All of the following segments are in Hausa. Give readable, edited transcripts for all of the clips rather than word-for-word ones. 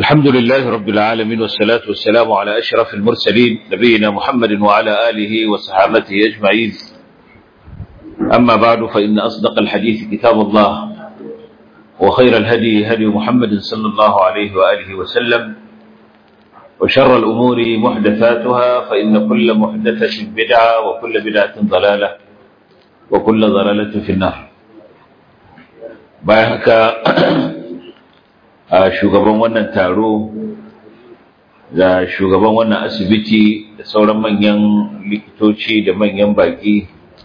الحمد لله رب العالمين والصلاة والسلام على أشرف المرسلين نبينا محمد وعلى آله وصحابته أجمعين. أما بعد فإن أصدق الحديث كتاب الله وخير الهدي هدي محمد صلى الله عليه وآله وسلم وشر الأمور محدثاتها فإن كل محدثة بدعة وكل بدعة ضلالة وكل ضلالة في النار. بايعك shugaban wannan taro da shugaban wannan asibiti da sauran manyan likitoci da manyan baki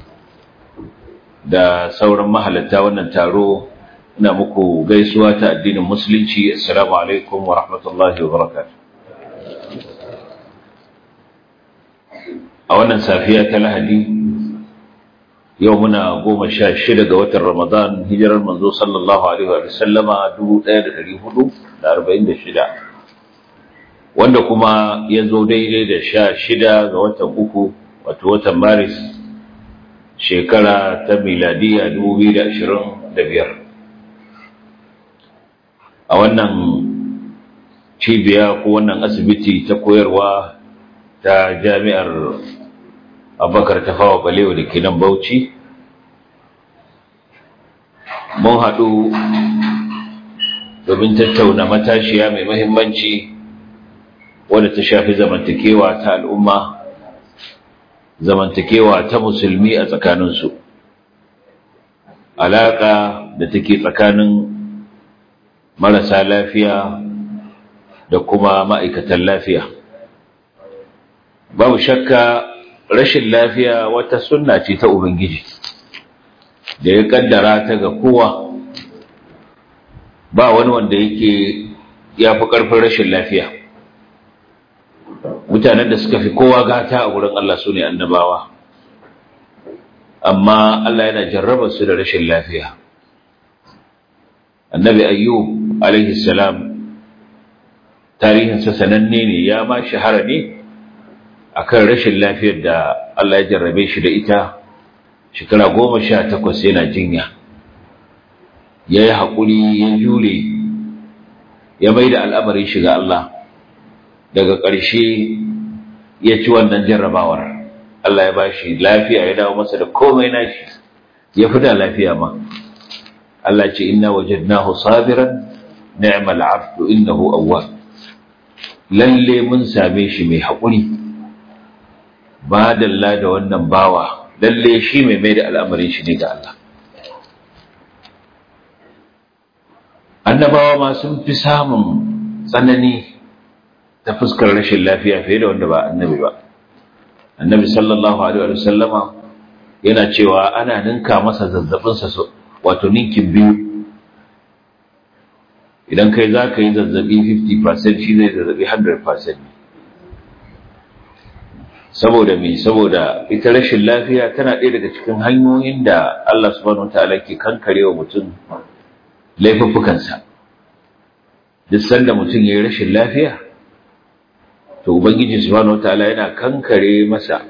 da sauran mahalarta wannan taro, ina muku gaisuwa ta addinin musulunci. Assalamu alaikum wa rahmatullahi wa barakatuh. A wannan safiya ta Lahadi, yau muna 16 ga watan Ramadan, hijirar manzo sallallahu alaihi wa sallama 1446, wanda kuma ya zo daidai da 16 ga watan uku, wato watan Maris, shekara ta miladiya 2025. A wannan cibiya ko wannan asibiti ta koyarwa ta jami'ar Abubakar Tafawa Balewa da ke nan Bauchi, mun haɗu domin tattauna matashiya mai muhimmanci wadda ta shafi zamantakewa ta al'umma, zamantakewa ta musulmi a tsakaninsu, alaƙa da take tsakanin marasa lafiya da kuma ma'aikatan lafiya. Babu shakka rashin lafiya wata sunna ce ta Ubangiji da ya kaddara ta ga kowa. Ba wani wanda yake ya fi ƙarfin rashin lafiya. Mutanen da suka fi kowa gata a wurin Allah su ne annabawa, amma Allah yana jarraba su da rashin lafiya. Annabi Ayyub alaihi salam, tarihinsa sananne ne, ya ma shahara ne akan rashin lafiyar da Allah ya jarrabe shi da ita. Shekara 18 yana jinya, ya yi haƙuri, ya jure, ya mai da al'amarin shi ga Allah. Daga ƙarshe ya ci wannan jarrabawar, Allah ya ba shi lafiya, ya dawo masa da komai nashi, ya fi da lafiya ma. Allah ce, inna wajadnahu sabiran ni'mal 'abdu innahu awwab. Lalle mun same shi mai haƙuri, ba dalla da wannan bawa, lalle shi mai da al'amarin shi ne ga Allah. Annabawa ma sun fi samun tsanani ta fuskar rashin lafiya fiye da wanda ba annabi ba. Annabi sallallahu alaihi wa sallama yana cewa ana ninka masa zazzabinsa, wato ninkin biyu. Idan kai za ka yi zazzabi 50%, shi zai zazzabi 100%. Saboda me? Saboda ita rashin lafiya tana ɗaya daga cikin hanyoyin da Allah subhanahu wataala ke kankarewa mutum laifuffukansa. Duk sanda mutum yayi rashin lafiya, to ubangiji subhanahu wataala yana kankare masa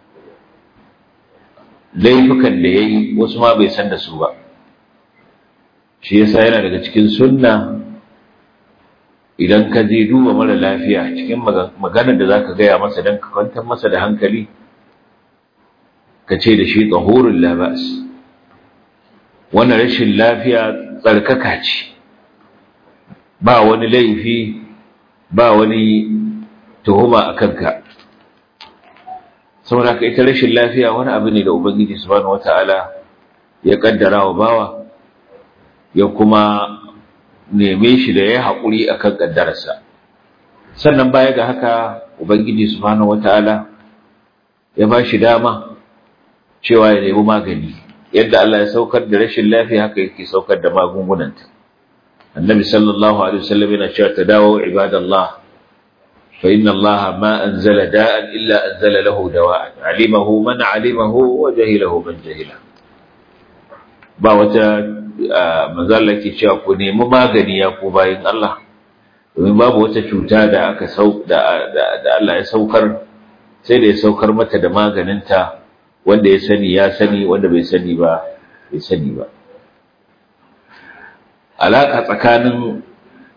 laifukan da yayi, wasu ma bai san da su ba. Shi yasa yana daga cikin sunna, idan ka je duba mara lafiya, cikin maganar da za ka gaya masa don ka kwantar masa da hankali, ka ce da shi tahurul la ba'as. Wannan rashin lafiya tsarkaka ce, ba wani laifi, ba wani tuhuma a kanka. Saboda ka ita rashin lafiya wani abu ne da Ubangiji subhanahu wata'ala ya kaddara wa bawa, ya kuma neme shi da ya haƙuri a kan ƙaddararsa. Sannan baya ga haka, Ubangiji subhanahu wata'ala ya ba shi dama cewa ya nemi magani. Yadda Allah ya saukar da rashin lafiya, haka yake saukar da magungunanta. Annabi sallallahu alaihi wasallam yana cewa, tadawu ibadallah, fa inna Allah ma anzala da'an illa anzala lahu dawa'an, alimahu man alimahu wa jahilahu man jahila. Ba wata manzala ke cewa ku nemi magani ya ku bayin Allah, domin babu wata cuta da aka da Allah ya saukar, sai da ya saukar mata da maganinta. Wanda ya sani ya sani, wanda bai sani ba bai sani ba. Alaka tsakanin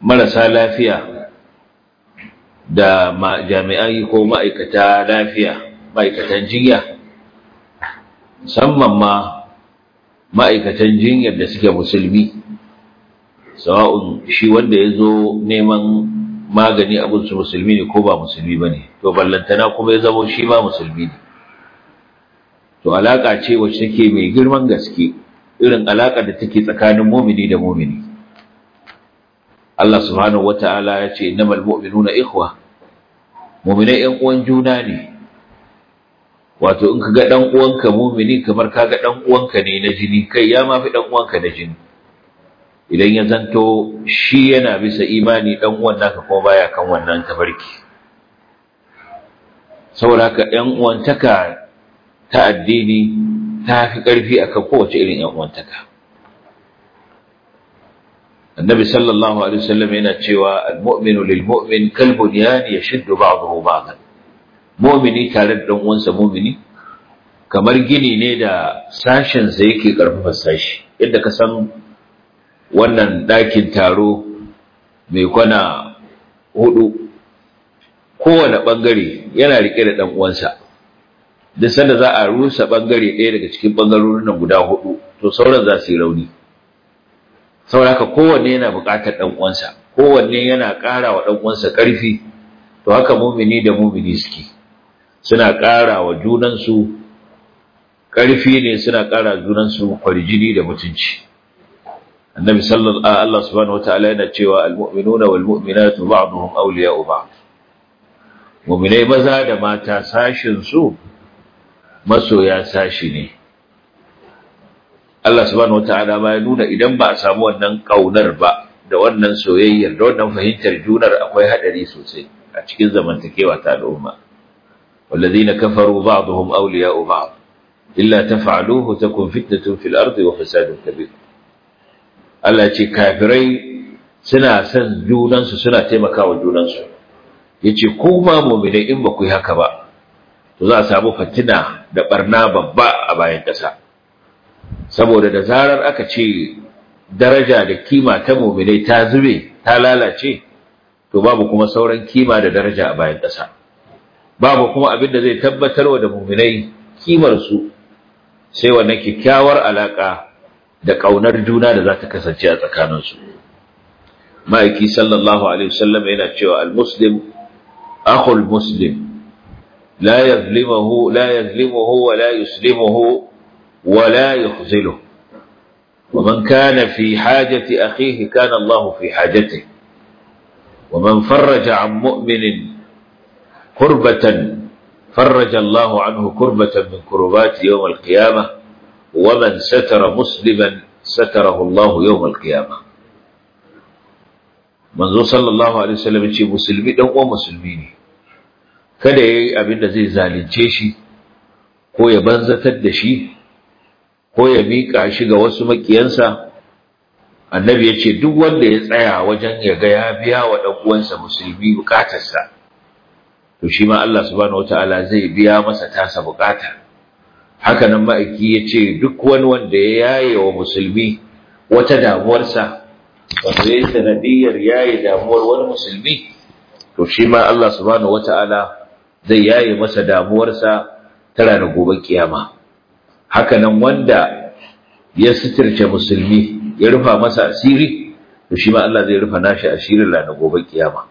marasa lafiya da jami'ai ko ma'aikata lafiya, ma'aikatan jinya, musamman ma ma'aikatan jinyar da suke musulmi, sawa'un shi wanda ya zo neman magani abinsu musulmi ne ko ba musulmi ba ne, to ballantana kuma ya zama shi ba musulmi ne. To alaƙa ce wacce take mai girman gaske, irin alaƙar da take tsakanin mumini da mumini. Allah subhanahu wata'ala ya ce innamal mu'minuna ikhwa, mu'minai ƴan uwan juna ne. Wato in kaga dan uwanka mu'mini kamar kaga dan uwanka ne na jini, kai ya mafi dan uwanka na jini. Idan ya zanto shi yana bisa imani, dan uwan naka kuma baya kan wannan tabarki. Saboda haka ƴan uwantaka ta addini ta fi ƙarfi akan kowace irin ƴan uwantaka. Annabi sallallahu alaihi wasallam yana cewa al-mu'minu lil-mu'min kal-bunyan yashuddu ba'dahu ba'dan. Mu'mini tare da dan uwansa mu'mini kamar gini ne da sashin sa yake karfafa sashi. Yadda ka san wannan ɗakin taro mai kwana 4, kowane bangare yana rike da dan uwansa. Duk sanda za a rusa bangare ɗaya daga cikin bangarorin nan guda 4, to sauran za su yi rauni. Saboda haka kowanne yana buƙatar ɗan uwansa, kowanne yana ƙara wa ɗan uwansa ƙarfi. To haka mumini da mumini suke, suna ƙara wa junansu ƙarfi ne, suna ƙara junansu kwarjini da mutunci. Annabi Allah subhanahu wataala yana cewa al-mu'minuna wal mu'minatu ba'duhum awliya'u ba'd. Mu'minai maza da mata sashin su masoya sashi ne. Allah subhanahu wataala ba ya nuna idan ba a samu wannan kaunar ba, da wannan soyayyar, da wannan fahimtar junar, akwai hadari sosai a cikin zamantakewa ta al'umma. Wallazina kafaru ba'dhum awliya'u ba'd illa taf'aluhu takun fitnatun fil ardi wa fasadun kabir. Allah ce kafirai suna son junansu, suna taimakawa junansu. Yace ku ma mu'minai in ba ku yi haka ba, to za a samu fitina da barna babba a bayan ƙasa. Saboda da zarar aka ce daraja da kima ta mu'minai ta zube, ta lalace, to babu kuma sauran kima da daraja a bayan ƙasa. Babu kuma abin da zai tabbatarwa da mu'minai kimar su sai wannan kyakkyawar alaka da kaunar juna da za ta kasance a tsakanin su. Ma'aiki sallallahu alaihi wasallam yana cewa al-muslim akhul muslim la yazlimuhu wa la yuslimuhu ولا يخذله ومن كان في حاجة أخيه كان الله في حاجته ومن فرج عن مؤمن كربة فرج الله عنه كربة من كربات يوم القيامة ومن ستر مسلما ستره الله يوم القيامة. منذ صلى الله عليه وسلم يقول مسلمي دون مسلمين kada yayi abin da zai zalunce shi ko ya banzatar da shi ko ya miƙa shi ga wasu makiyansa. Annabi ya ce duk wanda ya tsaya wajen ya ga ya biya wa ɗan uwansa musulmi bukatarsa, to shi ma Allah subhanahu wataala zai biya masa tasa bukata. Haka nan ma'aiki ya ce duk wani wanda ya yaye wa musulmi wata damuwarsa, wanda ya yi sanadiyar yaye damuwar wani musulmi, to shi ma Allah subhanahu wataala zai yaye masa damuwarsa ta ranar gobe kiyama. Haka nan wanda ya sitirce musulmi, ya rufa masa asiri, to shi ma Allah zai rufa nashi asirin ranar gobe kiyama.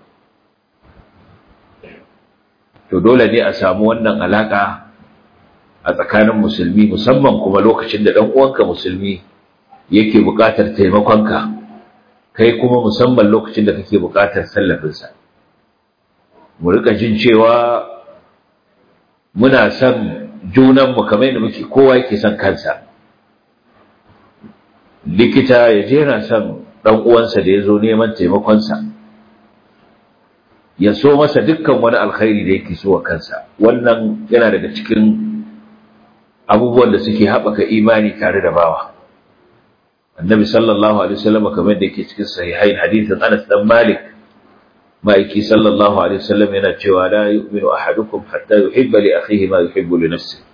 To dole ne a samu wannan alaka a tsakanin musulmi, musamman kuma lokacin da dan uwanka musulmi yake buƙatar taimakonka, kai kuma musamman lokacin da kake buƙatar tallafinsa. Mu rika jin cewa muna son junanmu kamar yadda muke kowa yake son kansa. Likita ya je yana son ɗan uwansa da ya zo neman taimakonsa, ya so masa dukkan wani alkhairi da yake so wa kansa. Wannan yana daga cikin abubuwan da suke haɓaka imani tare da bawa. Annabi sallallahu alaihi wasallam kamar da yake cikin sahihain hadithin Anas dan Malik, ma'aiki sallallahu alaihi wasallam yana cewa la yu'minu ahadukum hatta yuhibba li akhihi ma yuhibbu li nafsihi.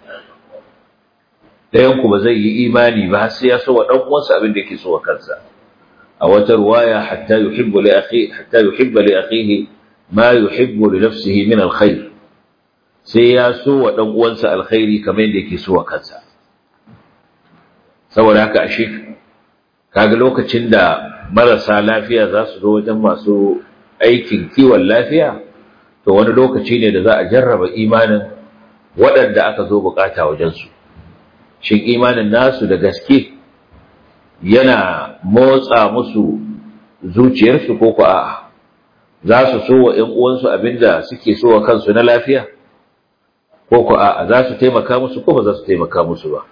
Dayan ku ba zai yi imani ba sai ya so wa dan uwansa abin da yake so wa kansa. a wata ruwaya hatta yuhibba li akhihi ma yuhibbu li nafsihi min alkhair, sai ya so wa dan uwansa alkhairi kamar yadda yake so wa kansa. Saboda haka ashe kaga lokacin da marasa lafiya za su zo wajen masu aikin kiwon lafiya, to wani lokaci ne da za a jarraba imanin waɗanda aka zo bukata wajensu. Shin imanin nasu da gaske yana motsa musu zuciyarsu ko ko a'a, za su so wa ‘yan uwansu abinda suke so wa kansu na lafiya, ko ko a'a za su taimaka musu ko ba za su taimaka musu ba.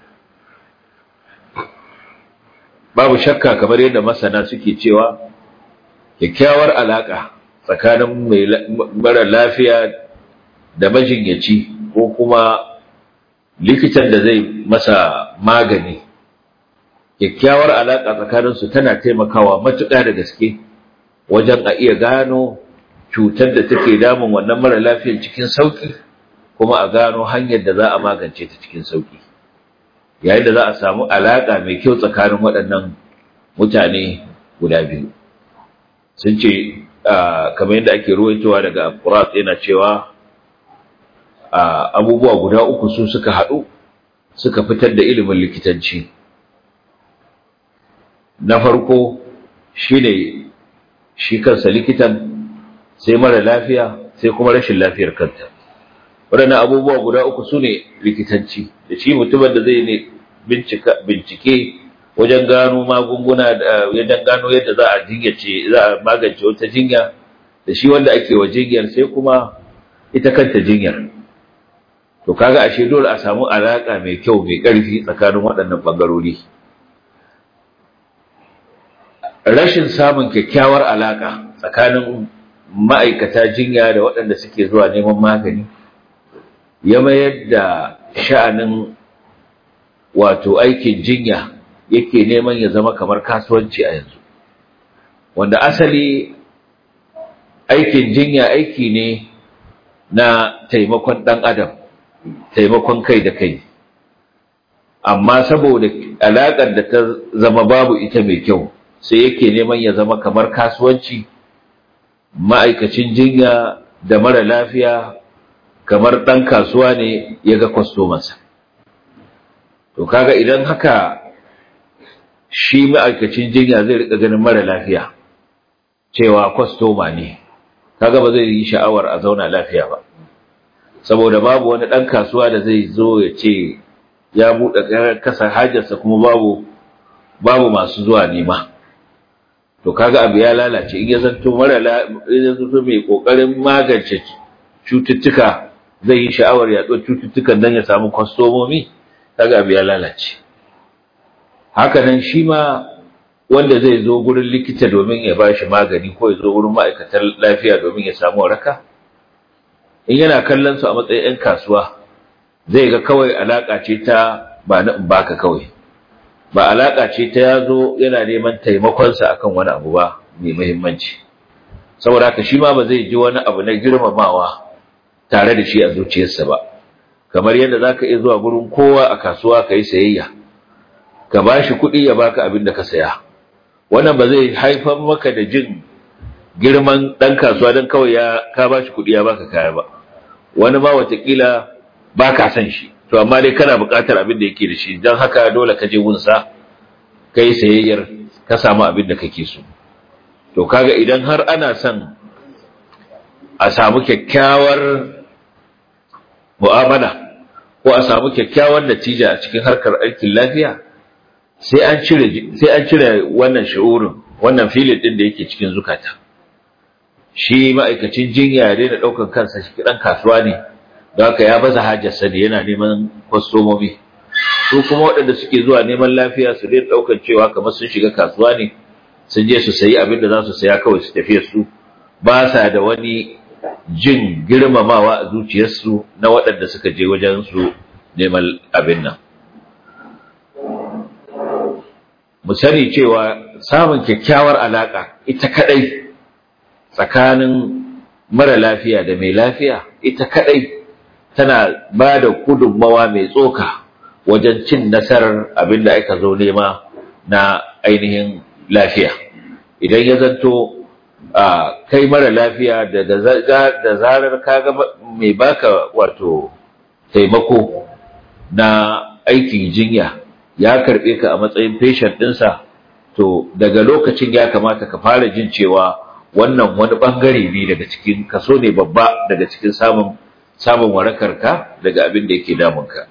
Babu shakka kamar yadda masana suke cewa kyakkyawar alaka tsakanin mara lafiya da majinyaci ko kuma likitan da zai masa magani, kyakkyawar alaka tsakaninsu tana taimakawa matuƙa da gaske wajen a iya gano cutar da take damun wannan mara lafiyar cikin sauƙi, kuma a gano hanyar da za a magance ta cikin sauƙi. Yayin da za a samu alaƙa mai kyau tsakanin waɗannan mutane guda biyu. Sun ce kamar yadda ake ruwaitowa daga Furat yana cewa abubuwa guda uku su suka haɗu suka fitar da ilimin likitanci. Na farko shine shi kansa likitan, sai mara lafiya, sai kuma rashin lafiyar kanta. Waɗannan abubuwa guda uku su ne likitanci, da shi mutumin da zai ne bincike wajen gano magunguna, da wajen gano yadda za a magance wata jinya, da shi wanda ake wa jinyar, sai kuma ita kanta jinyar. To kaga ashe dole a samu alaka mai kyau mai ƙarfi tsakanin waɗannan bangarori. Rashin samun kyakkyawar alaka tsakanin ma'aikata jinya da waɗanda suke zuwa neman magani ya mayar da sha'anin wato aikin jinya yake neman ya zama kamar kasuwanci a yanzu, wanda asali aikin jinya aiki ne na taimakon ɗan adam, taimakon kai da kai, amma saboda alaƙar da ta zama babu ita mai kyau sai yake neman ya zama kamar kasuwanci. Ma'aikacin jinya da mara lafiya kamar ɗan kasuwa ne ya ga kwastomansa. To kaga idan haka shi ma'aikacin jinya zai rika ganin mara lafiya cewa kwastoma ne, kaga ba zai yi sha'awar a zauna lafiya ba, saboda babu wani ɗan kasuwa da zai zo ya ce ya buɗe kasa hajarsa kuma babu masu zuwa nema. To kaga abu ya lalace in ya zanto mai kokarin magance cututtuka zai yi sha'awar yaɗuwar cututtukan don ya samu kwastomomi, kaga abu ya lalace. Haka nan shi ma wanda zai zo gurin likita domin ya bashi magani, ko ya zo gurin ma'aikatan lafiya domin ya samu waraka, in yana kallon su a matsayin 'yan kasuwa zai ga kawai alaka ce ta ba na in baka kawai, ba alaka ce ta yazo yana neman taimakonsa akan wani abu ba mai muhimmanci. Saboda haka shi ma ba zai ji wani abu na girmamawa tare da shi a zuciyarsa ba, kamar yadda zaka iya zuwa gurin kowa a kasuwa kai sayayya ka bashi kuɗi ya baka abin da ka saya, wannan ba zai haifar maka da jin girman dan kasuwa dan kawai ka bashi kuɗi ya baka kaya ba. Wani ma watakila baka san shi, to amma dai kana buƙatar abin da yake da shi, don haka dole ka je gunsa kai sayayyar ka samu abin da kake so. To kaga idan har ana son a samu kyakkyawar mu'amala ko a samu kyakkyawar natija a cikin harkar aikin lafiya, sai an cire wannan shi'urin, wannan filin din da yake cikin zukata. Shi ma'aikacin jinya ya daina ɗaukar kansa shi ɗan kasuwa ne, don haka ya baza hajarsa ne yana neman kwastomomi. Su kuma waɗanda suke zuwa neman lafiya su daina ɗaukar cewa kamar sun shiga kasuwa ne, sun je su sayi abin da za su saya kawai su tafiya su, ba sa da wani jin girmamawa a zuciyarsu na waɗanda suka je wajen su neman abin nan. Mu sani cewa samun kyakkyawar alaƙa ita kaɗai tsakanin mara lafiya da mai lafiya, ita kaɗai tana ba da gudunmawa mai tsoka wajen cin nasarar abin da aka zo nema na ainihin lafiya. idan ya zanto kai mara lafiya da zarar kaga mai baka wato taimako na aikin jinya ya karbe ka a matsayin patient ɗinsa, to daga lokacin ya kamata ka fara jin cewa wannan wani bangare ne daga cikin kaso ne babba daga cikin samun warakar ka daga abin da yake damunka.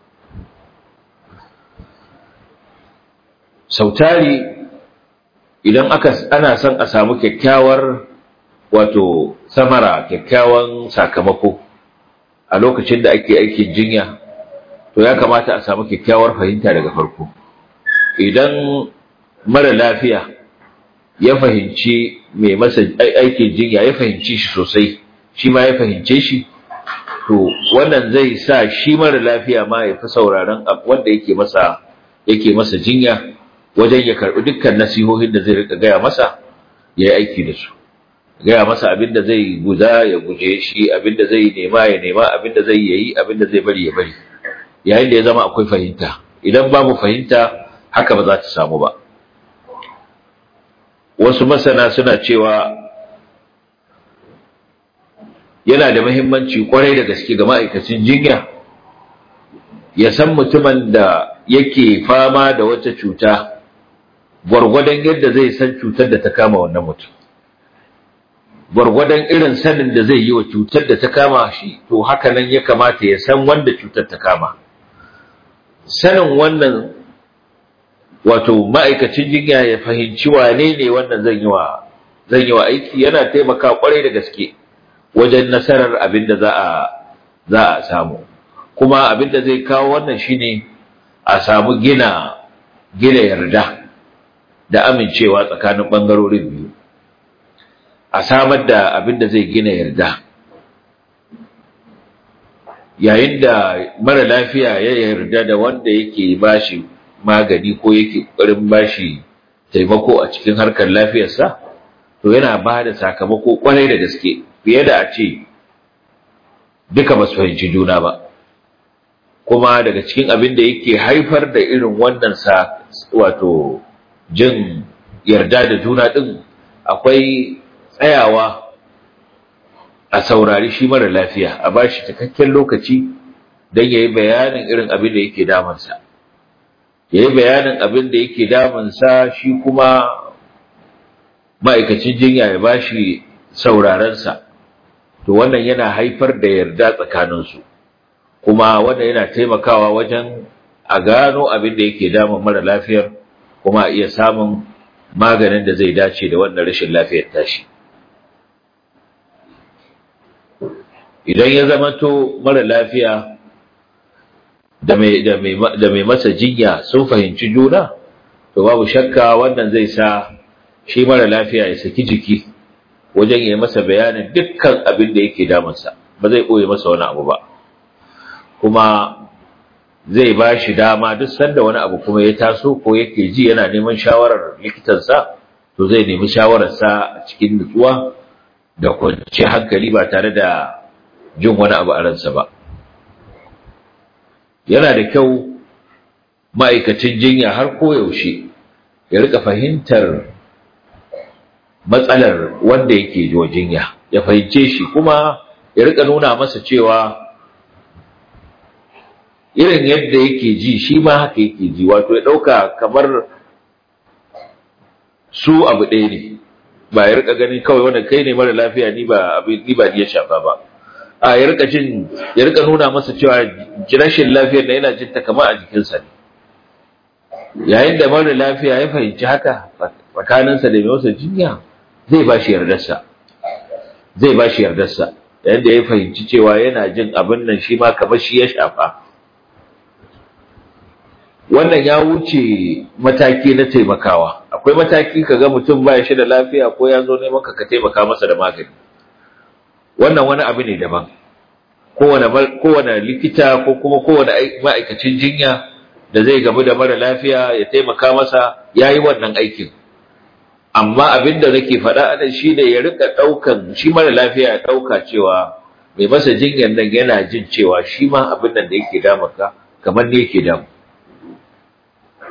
Sautari idan ana son a samu kyakkyawar wato samara, kyakkyawan sakamako a lokacin da ake aikin jinya, to ya kamata a samu kyakkyawar fahimta daga farko. Idan mara lafiya ya fahimci mai masa aikin jinya, ya fahimci shi sosai, shi ma ya fahimce shi, to wannan zai sa shi mara lafiya ma ya fi sauraron wanda yake masa jinya wajen ya karɓi dukkan nasihohin da zai rika gaya masa ya yi aiki da su, gaya masa abin da zai guda ya guje shi, abin da zai nema ya nema, abin da zai yi, abin da zai bari ya bari, yayin da ya zama akwai fahimta. Idan babu fahimta, haka ba za ta samu ba. Wasu masana suna cewa yana da muhimmanci kwarai da gaske ga ma'aikacin jinya ya san mutumin da yake fama da wata cuta gwargwadon yadda zai san cutar da ta kama wannan mutum, gwargwadon irin sanin da zai yi wa cutar da ta kama shi, to haka nan ya kamata ya san wanda cutar ta kama. Sanin wannan wato ma'aikacin jinya ya fahimci wane ne wannan zan yi wa aiki, yana taimaka kwarai da gaske wajen nasarar abin da za a samu. Kuma abin da zai kawo wannan shine a samu gina yarda da amincewa tsakanin bangarorin biyu, a samar da abin da zai gina yarda. Yayin da mara lafiya ya yarda da wanda yake bashi magani ko yake ƙoƙarin bashi taimako a cikin harkar lafiyarsa, to yana ba da sakamako kwarai da gaske fiye da a ce duka ba su fahimci juna ba. Kuma daga cikin abin da yake haifar da irin wannan wato jin yarda da juna din, akwai tsayawa a saurari shi mara lafiya, a bashi cikakken lokaci don yayi bayanin irin abin da yake damunsa. Yayi bayanin abin da yake damunsa, shi kuma ma'aikacin jinya ya bashi saurarensa. To wannan yana haifar da yarda tsakaninsu, kuma wannan yana taimakawa wajen a gano abin da yake damun mara lafiyar, kuma a iya samun maganin da zai dace da wannan rashin lafiyar tashi. Idan ya zamanto mara lafiya da mai masa jinya sun fahimci juna, to babu shakka wannan zai sa shi mara lafiya ya saki jiki wajen ya masa bayanin dukkan abin da yake damunsa, ba zai ɓoye masa wani abu ba, kuma zai ba shi dama duk sanda wani abu kuma ya taso ko yake ji yana neman shawarar likitansa, to zai nemi shawararsa a cikin nutsuwa da kwanciyar hankali ba tare da jin wani abu a ransa ba. Yana da kyau ma'aikacin jinya har koyaushe ya rika fahimtar matsalar wanda yake wa jinya, ya fahimce shi, kuma ya rika nuna masa cewa irin yadda yake ji shi ma haka yake ji, wato ya ɗauka kamar su abu ɗaya ne, ba ya rika ganin kawai wanda kai ne mara lafiya ni ba ya shafa ba. Ya rika nuna masa cewa rashin lafiyar da yana jin ta kamar a jikinsa ne. Yayin da mara lafiya ya fahimci haka tsakaninsa da mai masa jinya, zai ba shi yardarsa. Yayin da ya fahimci cewa yana jin abin nan shi ma kamar shi ya shafa. Wannan ya wuce mataki na taimakawa. Akwai mataki kaga mutum ba shi da lafiya ko ya zo neman ka taimaka masa da magani. Wannan wani abu ne daban. Kowane likita ko kuma kowane ma'aikacin jinya da zai gamu da mara lafiya ya taimaka masa, ya yi wannan aikin. Amma abin da nake faɗa anan shi ne ya rika ɗaukan shi mara lafiya ya ɗauka cewa mai masa jinyar nan yana jin cewa shi ma abin nan da yake damunka kamar ne yake damu.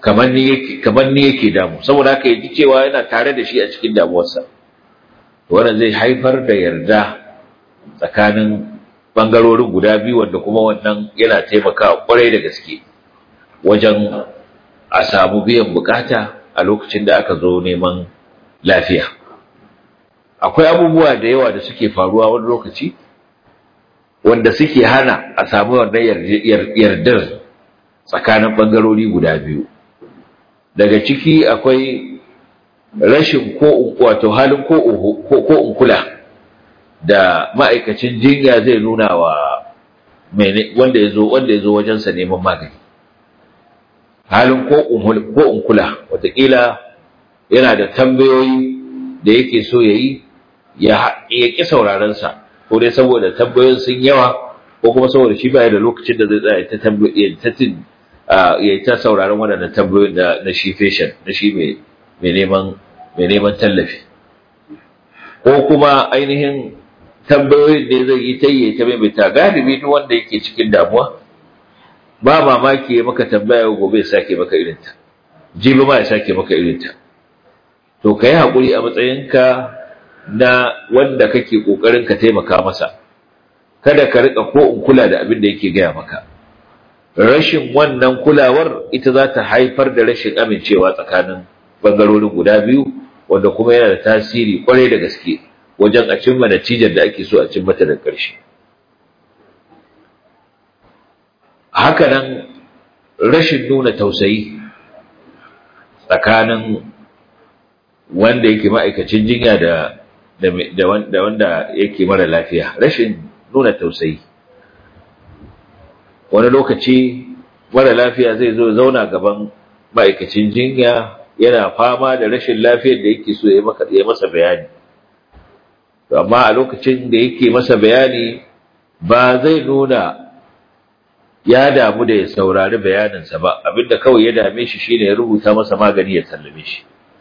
kamar ni yake damu, saboda haka yaji cewa yana tare da shi a cikin damuwarsa. Wannan zai haifar da yarda tsakanin bangarorin guda biyu, wanda kuma wannan yana taimakawa kwarai da gaske wajen a samu biyan bukata a lokacin da aka zo neman lafiya. Akwai abubuwa da yawa da suke faruwa wani lokaci wanda suke hana a samu wannan yardar tsakanin bangarori guda biyu. Daga ciki akwai rashin wato halin ko unkula da ma'aikacin jinya zai nuna wa wanda ya zo wajensa neman magani. Halin ko unkula, wataƙila yana da tambayoyi da yake so ya yi ya ƙi saurarensa, ko dai saboda tambayoyin sun yawa, ko kuma saboda shi baya da lokacin da zai tsaya ya yi ta sauraron waɗannan tambayoyin na shi patient, na shi mai neman tallafi, ko kuma ainihin tambayoyin da zai yi ta maimaita. Galibi duk wanda yake cikin damuwa ba mamaki ya maka tambaya gobe ya sake maka irinta, jibi ma ya sake maka irinta. To ka yi haƙuri a matsayinka na wanda kake ƙoƙarin ka taimaka masa, kada ka riƙa ko in kula da abin da yake gaya maka. Rashin wannan kulawar ita za ta haifar da rashin amincewa tsakanin bangarorin guda biyu, wanda kuma yana da tasiri kwarai da gaske wajen a cimma natijar da ake so a cimma ta da ƙarshe. Hakanan rashin nuna tausayi tsakanin wanda yake ma'aikacin jinya da wanda yake mara lafiya, rashin nuna tausayi. Wani lokaci mara lafiya zai zo zauna gaban ma'aikacin jinya yana fama da rashin lafiyar da yake so ya masa bayani, amma a lokacin da yake masa bayani ba zai nuna ya damu da ya saurari bayaninsa ba, abinda kawai ya dame shi shine ya rubuta masa magani ya sallame shi.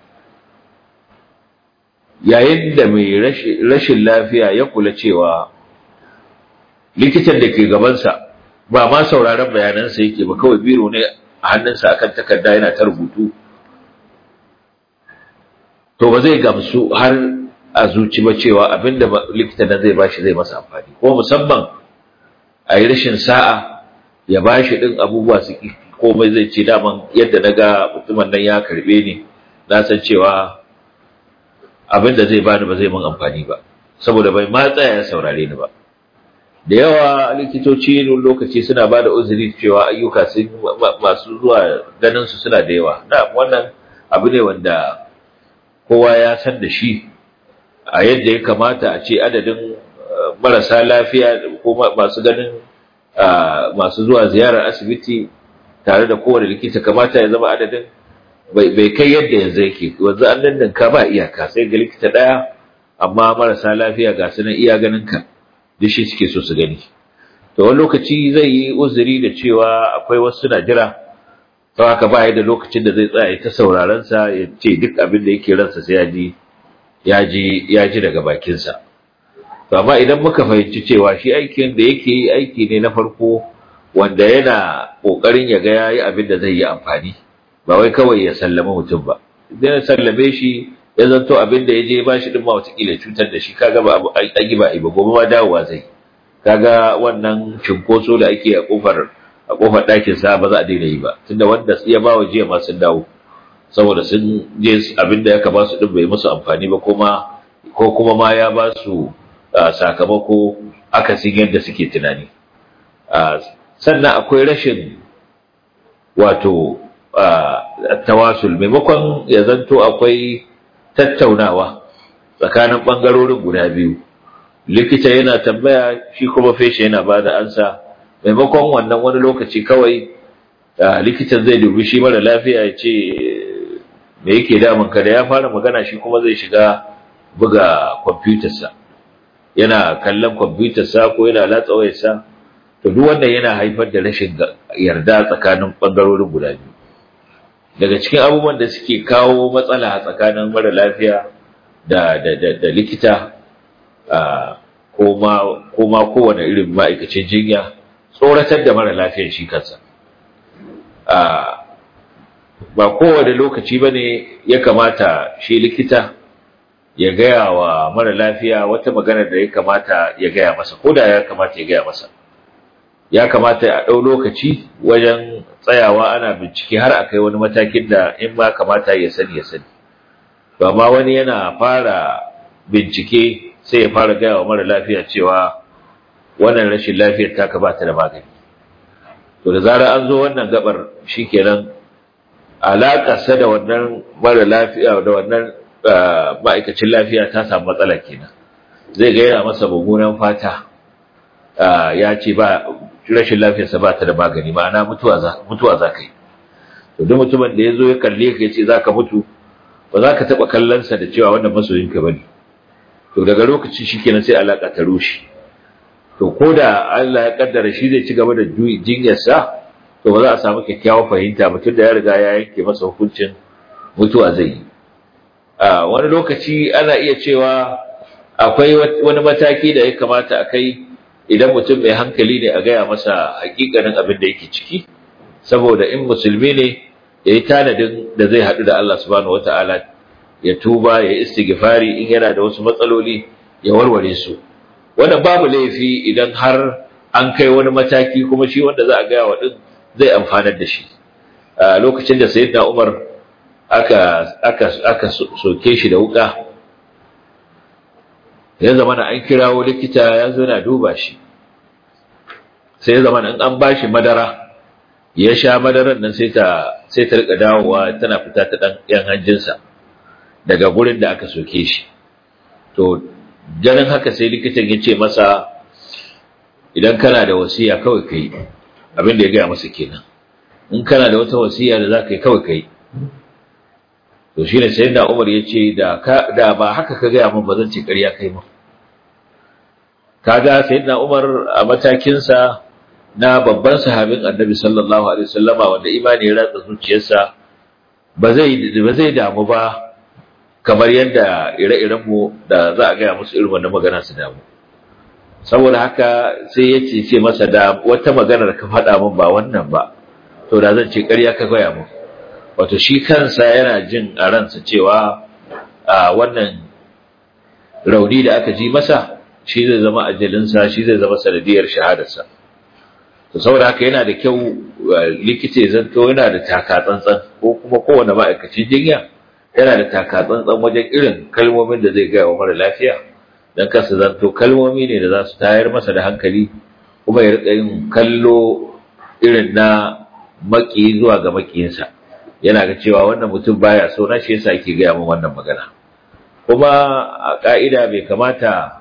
Yayin da mai rashin lafiya ya kula cewa likitan da ke gabansa ba ma sauraron bayanansa yake ba, kawai biro ne a hannunsa akan takarda yana ta rubutu, to ba zai gamsu har a zuci ba cewa abinda likitan nan zai bashi zai masa amfani, ko musamman a yi rashin sa'a ya bashi din abubuwa su komai zai ce daman yadda na ga mutumin nan ya karbe ni, na san cewa abinda zai bani ba zai mun amfani ba, saboda bai ma tsaya ya saurare ni ba. Da yawa likitoci lokaci suna ba da uzuri cewa ayyuka sun masu zuwa ganin su suna da yawa. Wannan abu ne wanda kowa ya san da shi, a yadda ya kamata a ce adadin marasa lafiya ko masu ganin masu zuwa ziyarar asibiti tare da kowane likita kamata ya zama adadin bai kai yadda yanzu yake. Wanzu an dandanka ba iyaka, sai ga likita ɗaya amma marasa lafiya ga sunan iya ganin ka duk shi suke so su gani. To wani lokaci zai yi uzuri da cewa akwai wasu suna jira, sau haka ba da lokacin da zai tsaya ta sauraron sa ya ce duk abin da yake ransa sai ya ji daga bakinsa. To amma idan muka fahimci cewa shi aikin da yake yi aiki ne na farko wanda yana kokarin ya ga yayi abin da zai yi amfani, ba wai kawai ya sallama mutum ba. Idan ya sallame shi ya zanto abin da ya je ba shi din ma watakila cutar da shi, kaga ba abu ai ba gobe ma dawowa zai, kaga wannan cinkoso da ake a kofar ɗakin sa ba za a daina yi ba, tunda wanda ya ba wa jiya ma sun dawo saboda sun je abin da ya ba su din bai musu amfani ba, ko kuma ma ya ba su sakamako akasin yadda suke tunani. Sannan akwai rashin wato tawasul, maimakon ya zanto akwai tattaunawa tsakanin bangarorin guda biyu, likita yana tambaya shi kuma feshe yana bada ansa. Maimakon wannan wani lokaci kawai likitan zai dubi shi mara lafiya ya ce me yake damun ka, da ya fara magana shi kuma zai shiga buga kwamfutarsa, yana kallon kwamfutarsa ko yana latsa wayarsa. To duk wanda yana haifar da rashin yarda tsakanin bangarorin guda biyu. Daga cikin abubuwan da suke kawo matsala a tsakanin mara lafiya da likita ko ma kowane irin ma'aikacin jinya, tsoratar da mara lafiyar shi kansa. ba kowane lokaci bane ya kamata shi likita ya gaya wa mara lafiya wata magana da ya kamata ya gaya masa, ko da ya kamata ya gaya masa. Ya kamata a ɗau lokaci wajen tsayawa ana bincike har a kai wani matakin da in ma kamata ya sani. Ba ma wani yana fara bincike sai ya fara gaya wa mara lafiya cewa wannan rashin lafiyar taka ba ta da magani. To da zarar an zo wannan gabar shikenan alaƙarsa da wannan mara lafiya da wannan ma'aikacin lafiya ta samu matsala kenan. Zai ga yana masa mummunan fata, ya ce ba rashin lafiyarsa ba ta da magani, ma'ana mutuwa za ka yi. To duk mutumin da ya zo ya kalle ka ya ce za ka mutu, ba za ka taɓa kallonsa da cewa wannan masoyinka ba ne. To daga lokaci shi kenan sai alaƙa ta rushe. To ko da Allah ya kaddara shi zai ci gaba da jinyarsa, to ba za a samu kyakkyawar fahimta mutum da ya riga ya yanke masa hukuncin mutuwa zai yi. Wani lokaci ana iya cewa akwai wani mataki da ya kamata a kai idan mutum mai hankali ne a gaya masa hakikanin abin da yake ciki, saboda in musulmi ne ya yi tanadin da zai haɗu da Allah subhanahu wata'ala, ya tuba, ya istighfari, in yana da wasu matsaloli ya warware su. Wannan babu laifi idan har an kai wani mataki kuma shi wanda za a gaya wa din zai amfanar da shi. Lokacin da sayyidina Umar aka soke shi da wuka, ya zama an kirawo likita ya zo na duba shi, sai ya zama in an bashi madara ya sha madaran nan sai ta rika dawowa tana fita ta dan yan hanjinsa daga gurin da aka soke shi. To ganin haka sai likitan ya ce masa idan kana da wasiya kawai kai, abin da ya gaya masa kenan, in kana da wata wasiya da za ka yi kawai kai. To shi ne sai da Umar ya ce da ba haka ka gaya min ba zan ce ƙarya kai min. Kaga sai da Umar a matakinsa na babban sahabin Annabi sallallahu alaihi wasallama wanda imani ya ratsa zuciyarsa ba zai damu ba kamar yadda ire-iren mu da za a gaya musu irin wannan magana su damu. Saboda haka sai ya ce masa da wata maganar ka faɗa min ba wannan ba, to da zan ce ƙarya ka gaya min. Wato shi kansa yana jin a ransa cewa wannan rauni da aka ji masa shi zai zama ajalinsa, shi zai zama sanadiyar shahadarsa. To saboda haka yana da kyau likita ya zanto yana da taka-tsantsan, ko kuma kowane ma'aikacin jinya yana da taka-tsantsan wajen irin kalmomin da zai gaya wa mara lafiya, don kasa zanto kalmomi ne da za su tayar masa da hankali, kuma ya riƙa yin kallo irin na maƙiyi zuwa ga maƙiyinsa. Yana ga cewa wannan mutum baya so na shi yasa yake gaya min wannan magana. Kuma a ka'ida bai kamata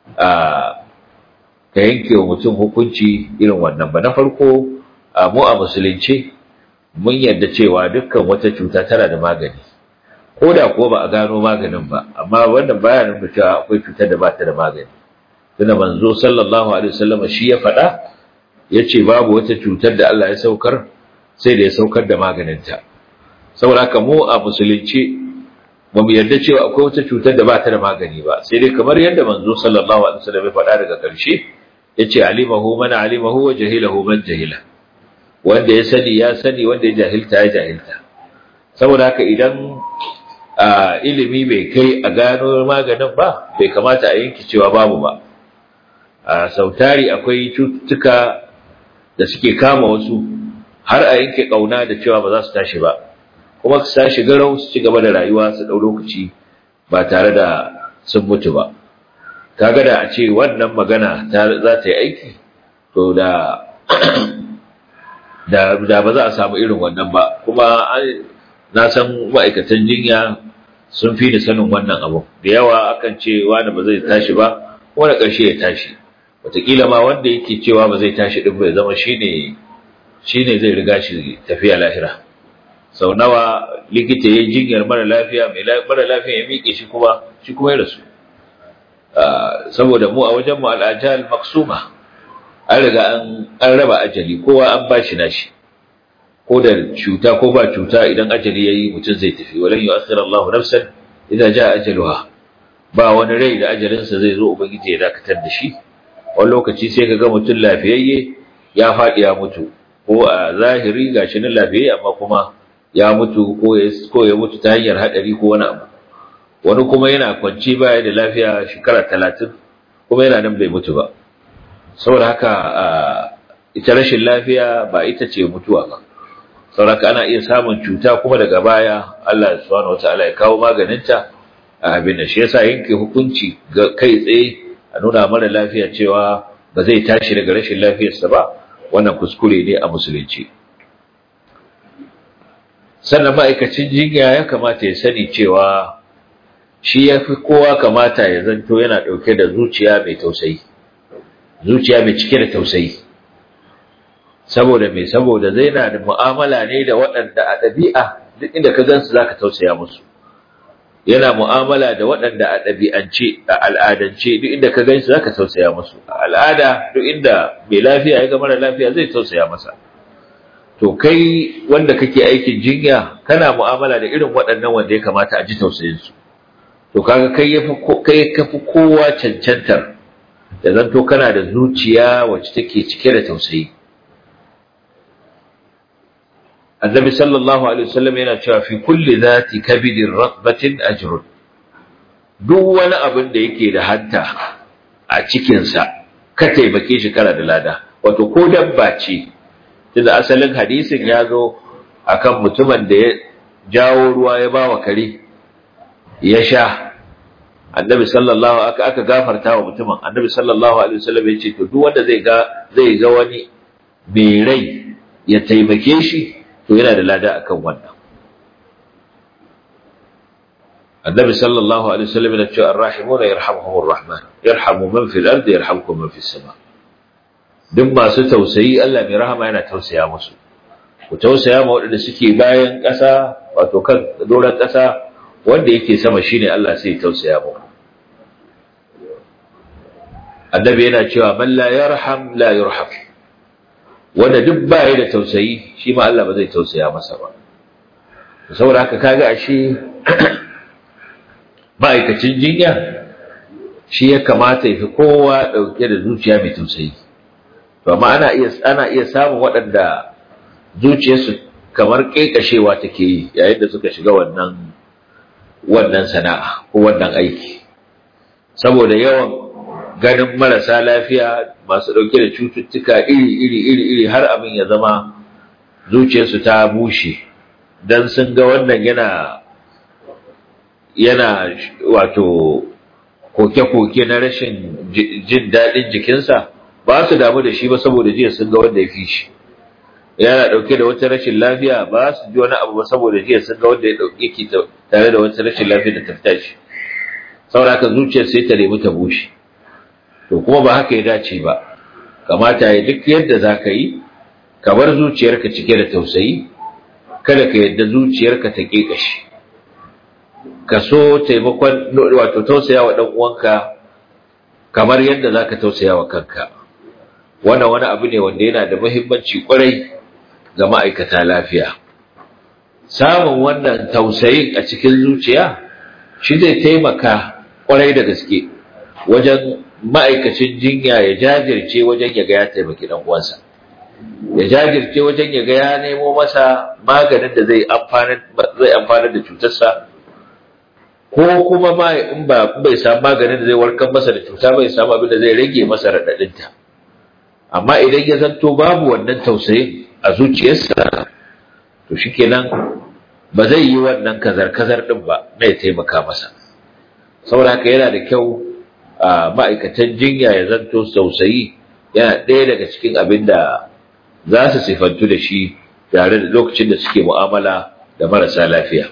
ka yanke wa mutum hukunci irin wannan ba. Na farko mu a musulunci mun yarda cewa dukkan wata cuta tana da magani, ko da kuwa ba a gano maganin ba, amma wannan baya nuna cewa akwai cutar da ba ta da magani. Tunda manzo sallallahu alaihi wasallam shi ya faɗa, yace babu wata cutar da Allah ya saukar sai da ya saukar da maganinta. Saboda haka mu a musulunci ba mu yarda cewa akwai wata cutar da ba ta da magani ba, sai dai kamar yadda manzo sallallahu alaihi wasallam ya faɗa daga ƙarshe, yace alimahu man alimahu wa jahilahu man jahila. Wanda ya sani, wanda ya jahilta ya jahilta. Saboda haka idan ilimi bai kai a gano maganin ba, bai kamata a yanke cewa babu ba. Sautari akwai cututtuka da suke kama wasu har a yanke kauna da cewa ba za su tashi ba, kuma su tashi garau su ci gaba da rayuwa su ɗau lokaci ba tare da sun mutu ba. Kaga da a ce wannan magana za ta yi aiki, to da ba za a samu irin wannan ba. Kuma na san ma'aikatan jinya sun fi da sanin wannan abu. Da yawa akan ce wani ba zai tashi ba, wani ƙarshe ya tashi. Wataƙila ma wanda yake cewa ba zai tashi ɗin bai zama shine zai riga shi tafiya lahira. Sau nawa likita ya jinyar mara lafiya, mara lafiya ya miƙe shi kuma ya rasu. Saboda mu a wajen mu al'ajal maksuma, an riga an raba ajali, kowa an bashi nashi, ko da cuta ko ba cuta, idan ajali yayi mutum zai tafi. Walan yu'akhkhir Allahu nafsan idza jaa ajaluha. Ba wani rai da ajalinsa zai zo ubangiji ya dakatar da shi. Wani lokaci sai kaga mutum lafiyayye ya faɗi ya mutu, ko a zahiri gashi nan lafiyayye amma kuma ya mutu ko ya mutu ta hanyar hadari ko wani abu, wani kuma yana kwanci baya da lafiya shekara 30 kuma yana nan bai mutu ba. Saboda haka ita rashin lafiya ba ita ce mutuwa ba. Saboda haka ana iya samun cuta kuma daga baya Allah subhanahu wataala ya kawo maganinta a abin da shi yasa yanke hukunci kai tsaye a nuna mara lafiya cewa ba zai tashi daga rashin lafiyarsa ba, wannan kuskure ne a musulunci. Sannan ma'aikacin jinya ya kamata ya sani cewa shi ya fi kowa kamata ya zanto yana ɗauke da zuciya mai tausayi, zuciya mai cike da tausayi. Saboda me? Saboda zai na da mu'amala ne da waɗanda a ɗabi'a duk inda ka gansu za ka tausaya musu. Yana mu'amala da waɗanda a ɗabi'ance, a al'adance duk inda ka gansu za ka tausaya musu. A al'ada duk inda mai lafiya ya ga mara lafiya zai tausaya masa. To kai wanda kake aikin jinya kana mu'amala da irin waɗannan wanda ya kamata a ji tausayinsu. To kaga kai kafi kowa cancantar da zanto kana da zuciya wacce take cike da tausayi. Annabi sallallahu alaihi wasallam yana cewa fi kulli zati kabidin ratbatin ajrun. Duk wani abin da yake da hanta a cikinsa ka taimake shi kana da lada. Wato ko dabba ce, tunda asalin hadisin ya zo akan mutumin da ya jawo ruwa ya bawa kare ya sha. Annabi sallallahu aka gafarta wa mutumin. Annabi sallallahu alaihi wasallam ya ce to duk wanda zai ga wani mai rai ya taimake shi to yana da lada akan wannan. Annabi sallallahu alaihi wasallam ya ce ar-rahimuna yarhamuhumur rahman yarhamu man fil ardi yarhamkum man fis sama. Duk masu tausayi Allah mai rahama yana tausaya musu. Ku tausaya ma waɗanda suke bayan ƙasa, wato kan doron ƙasa, wanda yake sama shine Allah sai ya tausaya muku. Annabi yana cewa man la yarham la yurham. Wanda duk baya da tausayi shi ma Allah ba zai tausaya masa ba. Saboda haka kaga ashe ma'aikacin jinya shi ya kamata ya fi kowa dauke da zuciya mai tausayi. To amma ana iya samun waɗanda zuciyarsu kamar kekashewa take yi yayin da suka shiga wannan sana'a ko wannan aiki. Saboda yawan ganin marasa lafiya masu ɗauke da cututtuka iri har abin ya zama zuciyarsu ta bushe, don sun ga wannan yana wato koke-koke na rashin jin daɗin jikinsa, ba su damu da shi ba saboda jiya sun ga wanda ya fi shi. Yana ɗauke da wata rashin lafiya, ba su ji wani abu ba saboda jiya sun ga wanda yake tare da wata rashin lafiya da ta fita shi. Saboda haka zuciyar sai ta nemi ta bushe. To kuma ba haka ya dace ba. Kamata ya duk yadda za ka yi, ka bar zuciyarka cike da tausayi, kada ka yadda zuciyarka ta ƙeƙashe. Ka so taimakon wato tausaya wa ɗan uwanka kamar yadda za ka tausaya wa kanka. Wannan wani abu ne wanda yana da muhimmanci ƙwarai ga ma'aikata lafiya. Samun wannan tausayin a cikin zuciya shi zai taimaka ƙwarai da gaske wajen ma'aikacin jinya ya jajirce wajen ya ga ya taimaki ɗan uwansa. Ya jajirce wajen ya ga ya nemo masa maganin da zai amfanar da cutarsa, ko kuma ma in bai samu maganin da zai warkar masa da cuta bai samu abin da zai rage masa raɗaɗinta. Amma idan ya zanto babu wannan tausayin a zuciyarsa, to shikenan ba zai yi wannan kazar-kazar din ba na ya taimaka masa. Saboda haka yana da kyau a ma'aikatan jinya ya zanto tausayi yana ɗaya daga cikin abin da za su sifantu da shi tare da lokacin da suke mu'amala da marasa lafiya.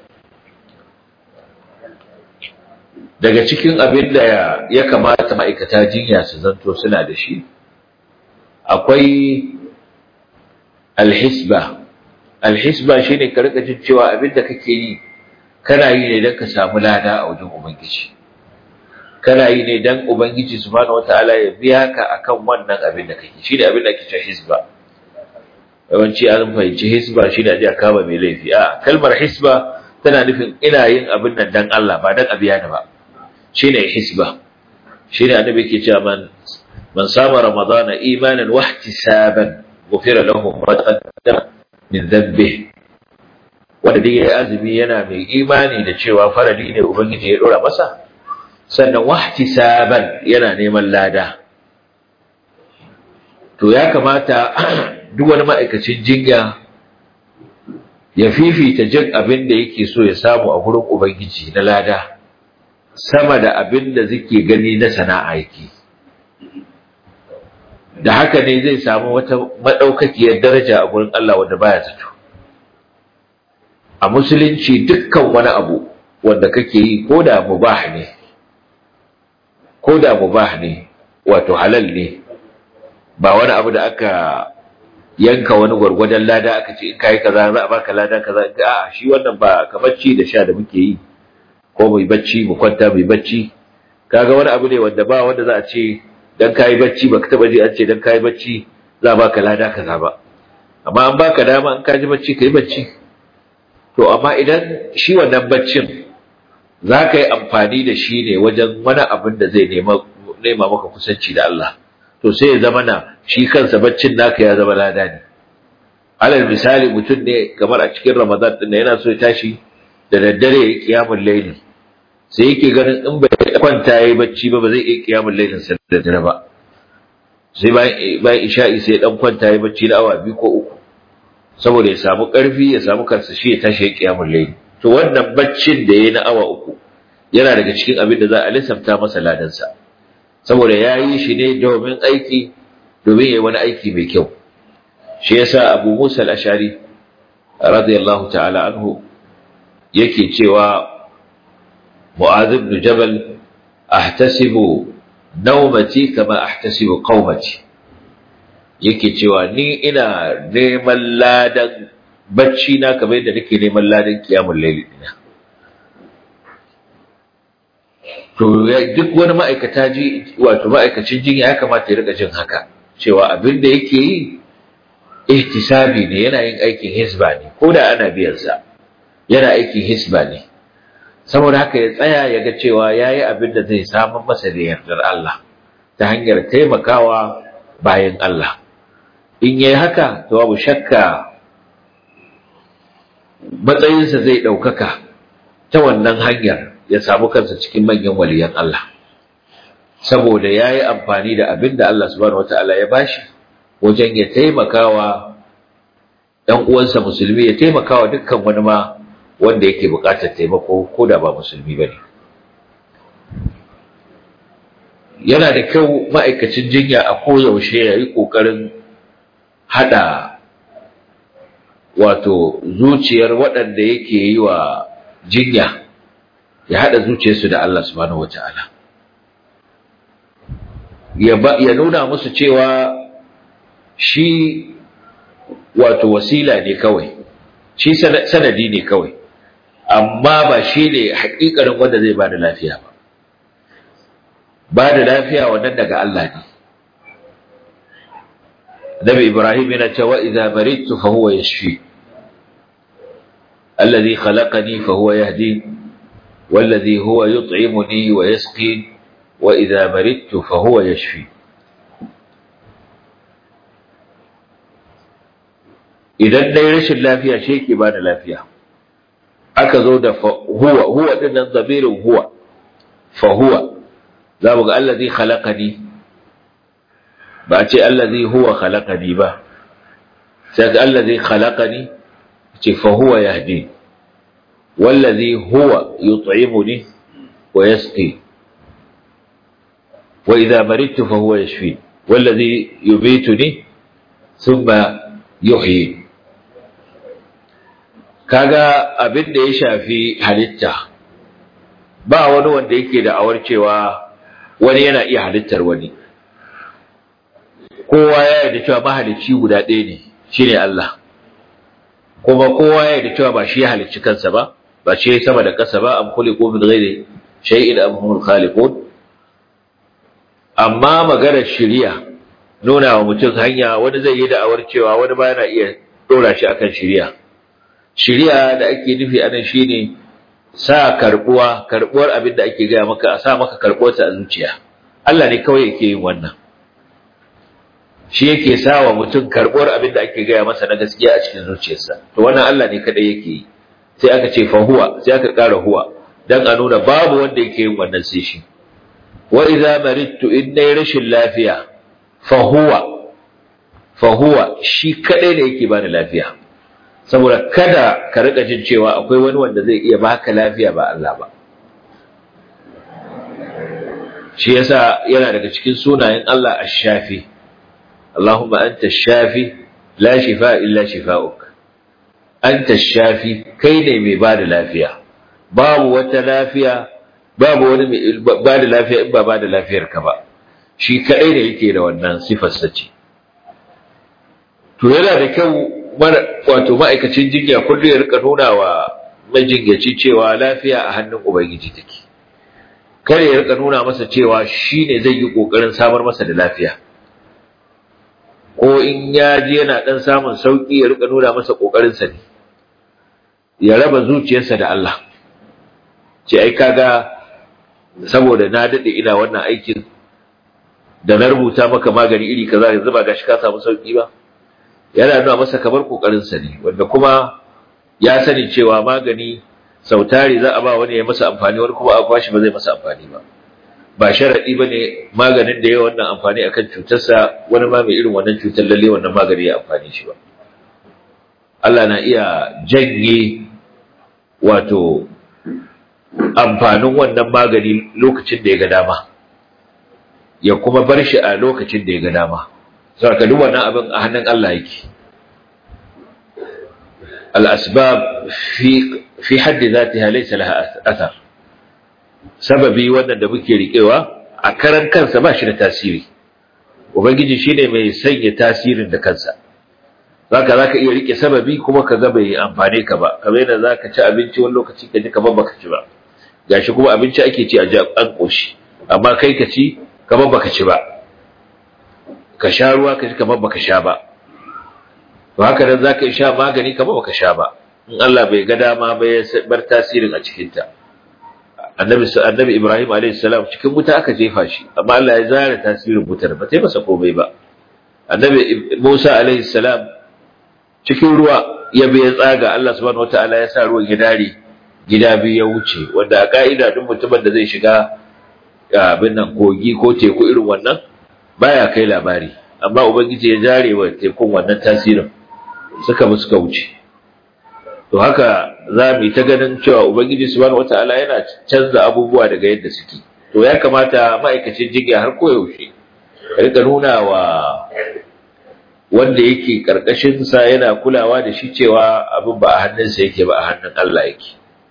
Daga cikin abin da ya kamata ma'aikata jinya su zanto suna da shi akwai alhisba. Alhisba shine ka rika jin cewa abin da kake yi kana yi ne don ka samu lada a wajen ubangiji, kana yi ne don ubangiji subhanahu wataala ya biya ka akan wannan abin da kake. Shine abin da ake cewa hisba. Yawanci an fahimci hisba shine a kama mai laifi. A kalmar hisba tana nufin ina yin abin nan dan Allah ba dan a biya ni ba. Shine hisba. Shine annabi yake cewa man sama ramadana imanan wa ihtisaban ghufira lahu ma taqaddama min dhanbihi. wanda dai yayi azumi yana mai imani da cewa farali ne ubangiji ya dora masa, sannan wahtisaban yana neman lada, to ya kamata duk wani ma'aikacin jinya ya fifita jin abin da yake so ya samu a gurin ubangiji na lada sama da abin da zake gani na sana'a yake. Da haka ne zai samu wata madaukakiyar daraja a gurin Allah wanda baya zato. A musulunci dukkan wani abu wanda kake yi ko da mubah ne wato halal ne, ba wani abu da aka yanka wani gwargwadon lada aka ce in kai kaza za a baka lada kaza, a'a shi wannan ba kamar ci da sha da muke yi ko mai bacci mu kwanta mai bacci, kaga wani abu ne wanda ba wanda za a ce dan kai bacci baka taba ji an ce dan kai bacci za a baka lada kaza ba, amma an baka dama in ka ji bacci kai bacci. To amma idan shi wannan baccin za ka yi amfani da shi ne wajen wani abin da zai nema maka kusanci da Allah, to sai ya zama na shi kansa baccin naka ya zama lada ne. Alal misali mutum ne kamar a cikin Ramadan din yana so ya tashi da daddare ya yi qiyamul layl, sai yake ganin in bai kwanta yayi bacci ba zai iya qiyamul laylin sa da dare ba, sai bayan isha'i sai dan kwanta yayi bacci na awa 2 ko 3 saboda ya samu karfi ya samu karsashi ya tashi ya qiyamul layl. To wannan baccin da yayi na awa 3 yana daga cikin abin da za a lissafta masa ladansa, saboda yayi shi ne domin yayi wani aiki mai kyau. Shi yasa Abu Musa al-Ash'ari radiyallahu ta'ala anhu yake cewa Mu'adh ibn Jabal ahtasibu nawmati kama ahtasibu qaumati, yake cewa ni ina neman ladan bacci na kamar yadda nake neman ladan kiyamul layl dina. To duk wani ma'aikacin jinya ya kamata ya rika jin haka, cewa abin da yake yi ihtisabi ne, yana yin aikin hisba ne, ko da ana biyan sa yana aikin hisba ne, saboda haka ya tsaya ya ga cewa yayi abin da zai samu masa da yardar Allah ta hanyar taimakawa bayan Allah. In yayi haka to babu shakka matsayinsa zai ɗaukaka ta wannan hanyar, ya samu kansa cikin manyan waliyan Allah, saboda ya yi amfani da abin da Allah subhanahu wata'ala ya bashi wajen ya taimakawa ɗan uwansa musulmi, ya taimakawa dukkan wani ma wanda yake buƙatar taimako ko da ba musulmi ba ne. Yana da kyau ma'aikacin jinya a koyaushe ya yi ƙoƙarin haɗa wato zuciyar waɗanda yake yi wa jinya, ya haɗa zuciyarsu da Allah subhanahu wata'ala, ya nuna musu cewa shi wato wasila ne kawai, shi sanadi ne kawai, amma ba shi ne haƙiƙarin wanda zai bada lafiya ba. Bada lafiya wannan daga Allah ne. Nabi Ibrahim yana cewa idza maridtu fa huwa yashfi, alladhi khalaqani fa huwa yahdin, والذي هو يطعمني ويسقين وإذا مرضت فهو يشفي. idan dai rashin lafiya shi yake bada lafiya, aka zo da huwa dinnan zamirin huwa, fa huwa za mu ga allazi khalaqani, ba ce allazi huwa khalaqani ba, sai ga allazi khalaqani ce fa huwa yahdi, wallazi huwa yut'imuni wa yasqi, wa idha maridtu fa huwa yashfi, wallazi yubituni thumma yuhyi. Kaga abin da ya shafi halitta, ba wani wanda yake da awar cewa wani yana iya halittar wani. Kowa ya yarda cewa mahalicci guda ɗaya ne, shine Allah. Kuma kowa ya yarda cewa ba shi ya halicci kansa ba, ba shi ya sama da ƙasa ba, am khuliqu min ghairi shay'in am humul khaliqun. Amma maganar shari'a, nuna wa mutum hanya, wani zai yi da'awar cewa wani ba yana iya dora shi akan shari'a. Shari'a da ake nufi anan shine sa karbuwar abin da ake gaya maka, a sa maka karbuwarsa a zuciya. Allah ne kawai yake yin wannan. Shi yake sa wa mutum karbuwar abin da ake gaya masa na gaskiya a cikin zuciyarsa. To wannan Allah ne kadai yake yi. sai aka ce fa huwa, sai aka ƙara huwa dan a nuna babu wanda yake yin wannan sai shi. Wa idza maridtu in nayi rashin lafiya fa huwa shi kadai ne yake bani lafiya, saboda kada ka rika jin cewa akwai wani wanda zai iya baka lafiya ba Allah ba. Shi yasa yana daga cikin sunayen Allah ash-shafi, Allahumma anta ash-shafi la shifaa illa shifaa'uk, anta ash-shafi kai ne mai bada lafiya, babu wata lafiya, babu wani mai bada lafiya in ba bada lafiyar ka ba, shi kadai ne yake da wannan sifar sace. To yana da kyau wato ma'aikacin jinya kullum ya rika nuna wa majinyaci cewa lafiya a hannun Ubangiji take. Kare ya rika nuna masa cewa shi ne zai yi ƙoƙarin samar masa da lafiya. Ko in ya ji yana ɗan samun sauƙi ya rika nuna masa ƙoƙarinsa ne. Ya raba zuciyarsa da Allah. Ce ai kaga saboda na daɗe ina wannan aikin da na rubuta maka magani iri kaza yanzu ba gashi ka samu sauƙi ba. Yana nuna masa kamar ƙoƙarinsa ne, wanda kuma ya sani cewa magani sautari za a ba wani ya masa amfani, wani kuma a bashi ba zai masa amfani ba. Ba sharaɗi ba ne maganin da ya wannan amfani akan cutarsa wani ma mai irin wannan cutar lalle wannan magani ya amfani shi ba. Allah na iya janye wato amfanin wannan magani lokacin da ya ga dama, ya kuma bar shi a lokacin da ya ga dama. Saboda duk wannan abin a hannun Allah yake. Al-asbab fi haddi zatiha laysa laha athar. Sababi wannan da muke riƙewa a karan kansa ba shi da tasiri. Ubangiji shine mai sanya tasirin da kansa. Zaka iya rike sababi kuma ka ga bai amfane ka ba. Kamar yadda zaka ci abinci wani lokaci ka ji kamar baka ci ba. Gashi kuma abinci ake ci a an koshi, amma kai ka ci kamar baka ci ba. Ka sha ruwa ka ji kamar baka sha ba. To haka nan zaka sha magani kamar baka sha ba. In Allah bai ga dama ba ya bar tasirin a cikin ta. Annabi Ibrahim alayhi salam cikin wuta aka jefa shi, amma Allah ya zara tasirin wutar ba sai masa komai ba. Annabi Musa alayhi salam cikin ruwa ya bi ya tsaga, Allah subhanahu wataala ya sa ruwan ya dare gida biyu ya wuce, wanda a ka'ida duk mutumin da zai shiga abin nan kogi ko teku irin wannan baya kai labari, amma ubangiji ya jare wa tekun wannan tasirin suka wuce. To haka za mu yi ta ganin cewa ubangiji subhanahu wataala yana canza abubuwa daga yadda suke. To ya kamata ma'aikacin jinya har koyaushe ya rika nuna wa wanda yake karkashin sa yana kulawa da shi cewa abin ba a hannunsa yake ba, a hannun Allah yake.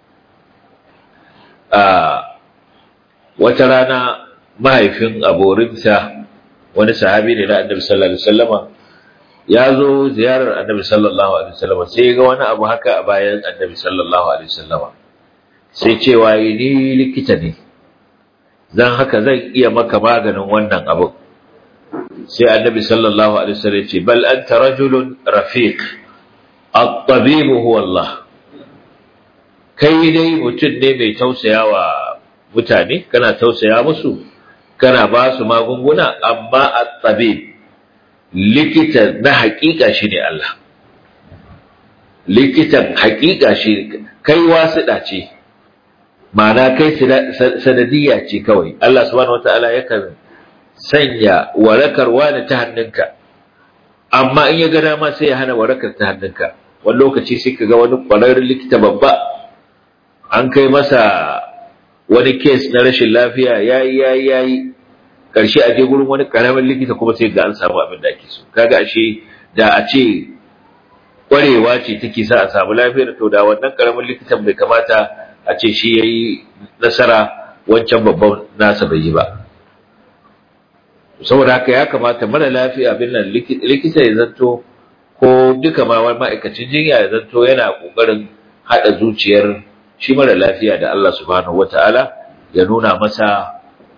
Wata rana mahaifin aborinsa wani sahabi ne na Annabi sallallahu alaihi wasallama ya zo ziyarar Annabi sallallahu alaihi wasallama, sai ga wani abu haka a bayan Annabi sallallahu alaihi wasallama, sai cewa ni likita ne, dan haka zan iya maka maganin wannan abu. Sai Annabi sallallahu alaihi wasallam ya ce bal anta rajulun rafiq at-tabib huwa Allah, kai dai mutum ne mai tausayawa mutane, kana tausaya musu, kana ba su magunguna, amma at-tabib likita na hakika shine Allah. Likitan hakika shi kai wasiɗa ce, ma'ana kai sanadiyya ce kawai. Allah subhanahu wataala yakan sanya warakarwa da ta hannunka, amma in ya ga dama sai ya hana warakar ta hannunka. Wani lokaci sai ka ga wani ƙwararren likita babba an kai masa wani kes na rashin lafiya yayi karshe a je gurin wani karamin likita kuma sai ga an samu abin da ake so. Kaga ashe da a ce kwarewa ce take sa a samu lafiyar, to da wannan karamin likitan bai kamata a ce shi yayi nasara wancan babban nasa bai yi ba. Saboda haka ya kamata mara lafiya abin nan likita ya zanto, ko duka ma wani ma'aikacin jinya ya zanto yana kokarin hada zuciyar shi mara lafiya da Allah subhanahu wataala, ya nuna masa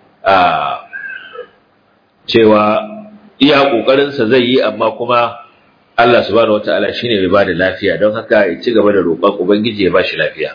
cewa iya kokarinsa zai yi, amma kuma Allah subhanahu wataala shine mai bada lafiya, don haka ya ci gaba da roƙon ubangiji ya bashi lafiya.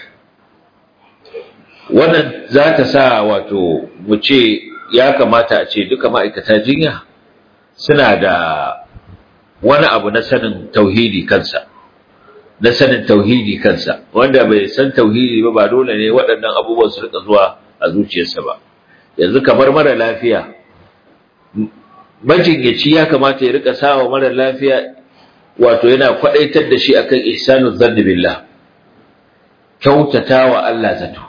Wannan za ta sa wato mu ce ya kamata a ce duka ma'aikata jinya suna da wani abu na sanin tauhidi kansa. na sanin tauhidi kansa. Wanda bai san tauhidi ba dole ne waɗannan abubuwan su rika zuwa a zuciyarsa ba. Yanzu kamar mara lafiya, majinyaci ya kamata ya rika sawa mara lafiya wato yana kwadaitar da shi akan ihsanul zanni billah, kyautatawa Allah zato.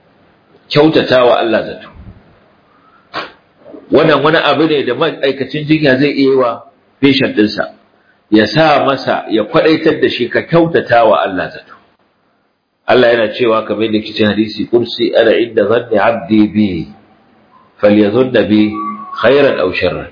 Wannan wani abu ne da ma'aikacin jinya zai iya yi wa patient ɗinsa, ya sa masa ya kwadaitar da shi ka kyautatawa Allah zato. Allah yana cewa kamar da cikin hadisi kursi, ana inda zanni abdi bi falyadhunna bi khairan aw sharran.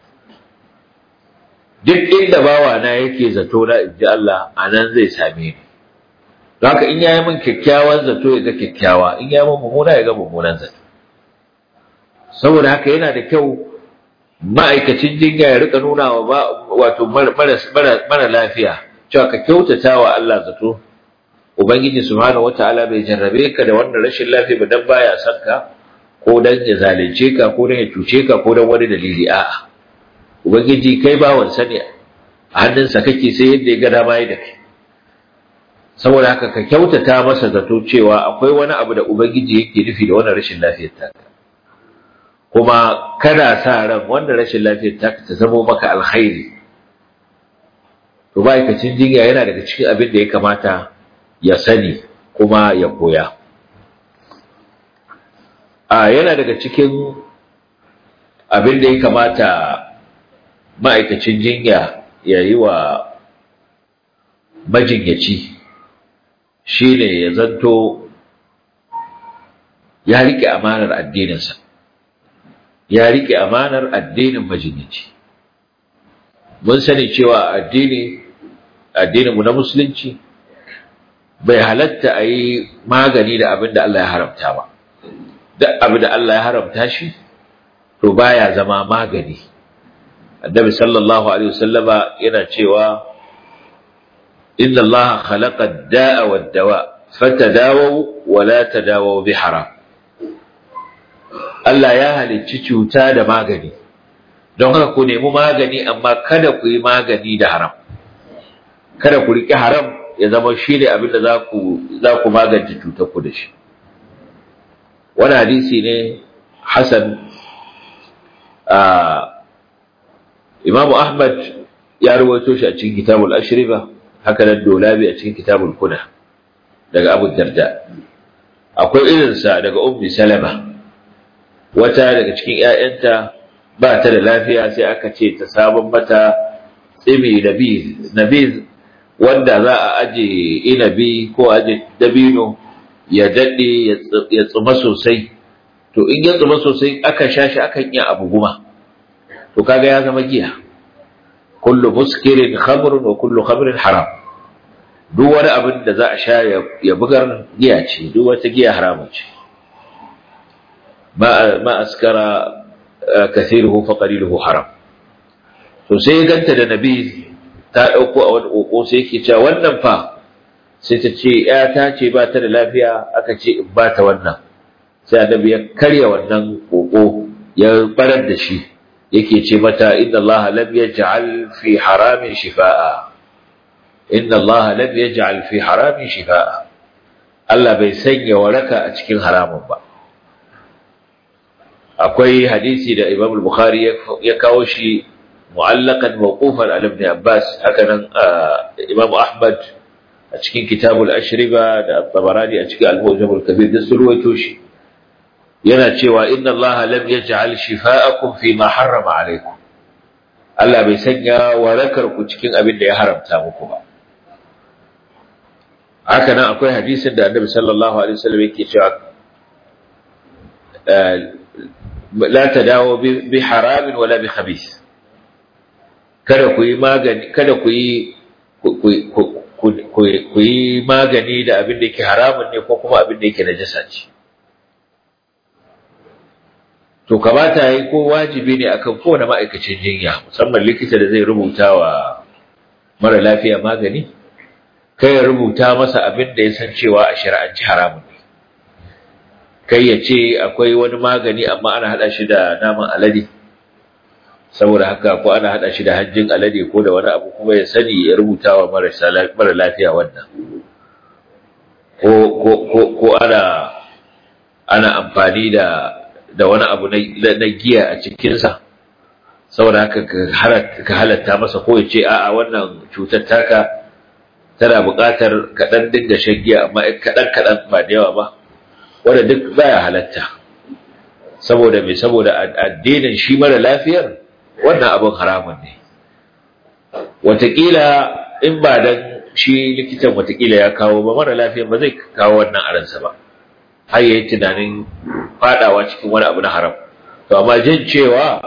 Duk inda bawa na yake zato na inji Allah, anan zai same ni. Haka in yayi min kyakkyawan zato ya ga kyakkyawa, in yayi min mummuna ya ga mummunan zato. Saboda haka yana da kyau ma'aikacin jinya ya rika nuna wa wato mara lafiya cewa ka kyautata wa Allah zato. Ubangiji subhanahu wataala bai jarrabe ka da wannan rashin lafiya ba dan baya son ka, ko dan ya zalunce ka, ko dan ya cuce ka, ko dan wani dalili. A'a, Ubangiji kai bawan sa ne, a hannunsa kake sai yadda ya ga dama da kai. Saboda haka ka kyautata masa zato cewa akwai wani abu da Ubangiji yake nufi da wannan rashin lafiyar taka, kuma kana sa ran wannan rashin lafiyar taka ta zama maka alkhairi. To ma'aikacin jinya yana daga cikin abin da ya kamata ya sani kuma ya koya. Yana daga cikin abin da ya kamata ma'aikacin jinya ya yi wa majinyaci shi ne ya zanto ya riƙe amanar addininsa, ya riƙe amanar addinin majinyaci. Mun sani cewa addininmu na musulunci bai halatta a yi magani da abin da Allah ya haramta ba. Duk abin da Allah ya haramta shi to baya zama magani. Annabi sallallahu alaihi wasallama yana cewa inna Allah khalaqa ad-da'a wad-dawa fatadawu wa la tadawu bi haram. Allah ya halicci cuta da magani, don haka ku nemi magani amma kada ku yi magani da haram. Kada ku riƙe haram ya zama shi ne abin da za ku magance cutar ku da shi. Wani hadisi ne Hassan. Imam Ahmad ya rawaito shi a cikin Kitabul Ashriba, haka nan Dolabi a cikin Kitabul Kuna daga Abu Darda. Akwai irinsa daga Ummi Salama, wata daga cikin ƴaƴanta ba ta da lafiya sai aka ce ta sabon mata tsimi nabiz wanda za a aje inabi ko aje dabino ya dade ya tsuma sosai. To in ya tsuma sosai aka sha shi akan iya abu guma, to kaga ya zama giya. Kullu muskirin khamrun wa kullu khamrin haram. Duk wani abin da za a sha ya bugar giya ce, duk wata giya haramun ce. ma askara kathiruhu fa qaliluhu haram. To sai ya ganta da nabi ta dauko a wani koko, sai yake cewa wannan fa, sai ta ce ya ta ce ba ta da lafiya, aka ce in ba ta wannan. Sai annabi ya karya wannan koko ya barar da shi, yake ce mata inna Allah lam yaj'al fi haramin shifaa, inna Allah lam yaj'al fi haramin shifaa. Allah bai sanya waraka a cikin haramun ba. Akwai hadisi da Imam al-Bukhari ya kawo shi mu'allaqan mawqufan ala Ibn Abbas, haka nan Imam Ahmad a cikin Kitabul Ashriba da At-Tabarani a cikin Al-Mu'jam al-Kabir da surwaito shi. Yana cewa inna Allah lam yaj'al shifaakum fi ma harrama alaykum. Allah bai sanya warakar ku cikin abin da ya haramta muku ba. Haka nan akwai hadisin da Annabi sallallahu alaihi wasallam yake cewa la tadawu bi haramin wala bi khabith. Kada ku yi magani, kada ku yi magani da abin da yake haramun ne ko kuma abin da yake najasa ce. To kamata yi ko wajibi ne akan kowane ma'aikacin jinya, musamman likita da zai rubuta wa mara lafiya magani, kai ya rubuta masa abin da ya san cewa a shari'anci haramun ne. Kai ya ce akwai wani magani amma ana hada shi da naman alade, saboda haka ko ana hada shi da hanjin alade ko da wani abu kuma ya sani ya rubuta wa mara lafiya wannan ko ana amfani da wani abu na giya a cikinsa, saboda haka ka halatta masa ko ya ce a'a wannan cutar taka tana buƙatar kaɗan dinga shan giya amma kaɗan ba da yawa ba, wanda duk baya halatta. Saboda addinin shi mara lafiyar wannan abin haramun ne. Wataƙila in ba dan shi likitan wataƙila ya kawo ba, mara lafiyar ba zai kawo wannan aransa ba, har yayi tunanin fadawa cikin wani abu na haram. To amma jin cewa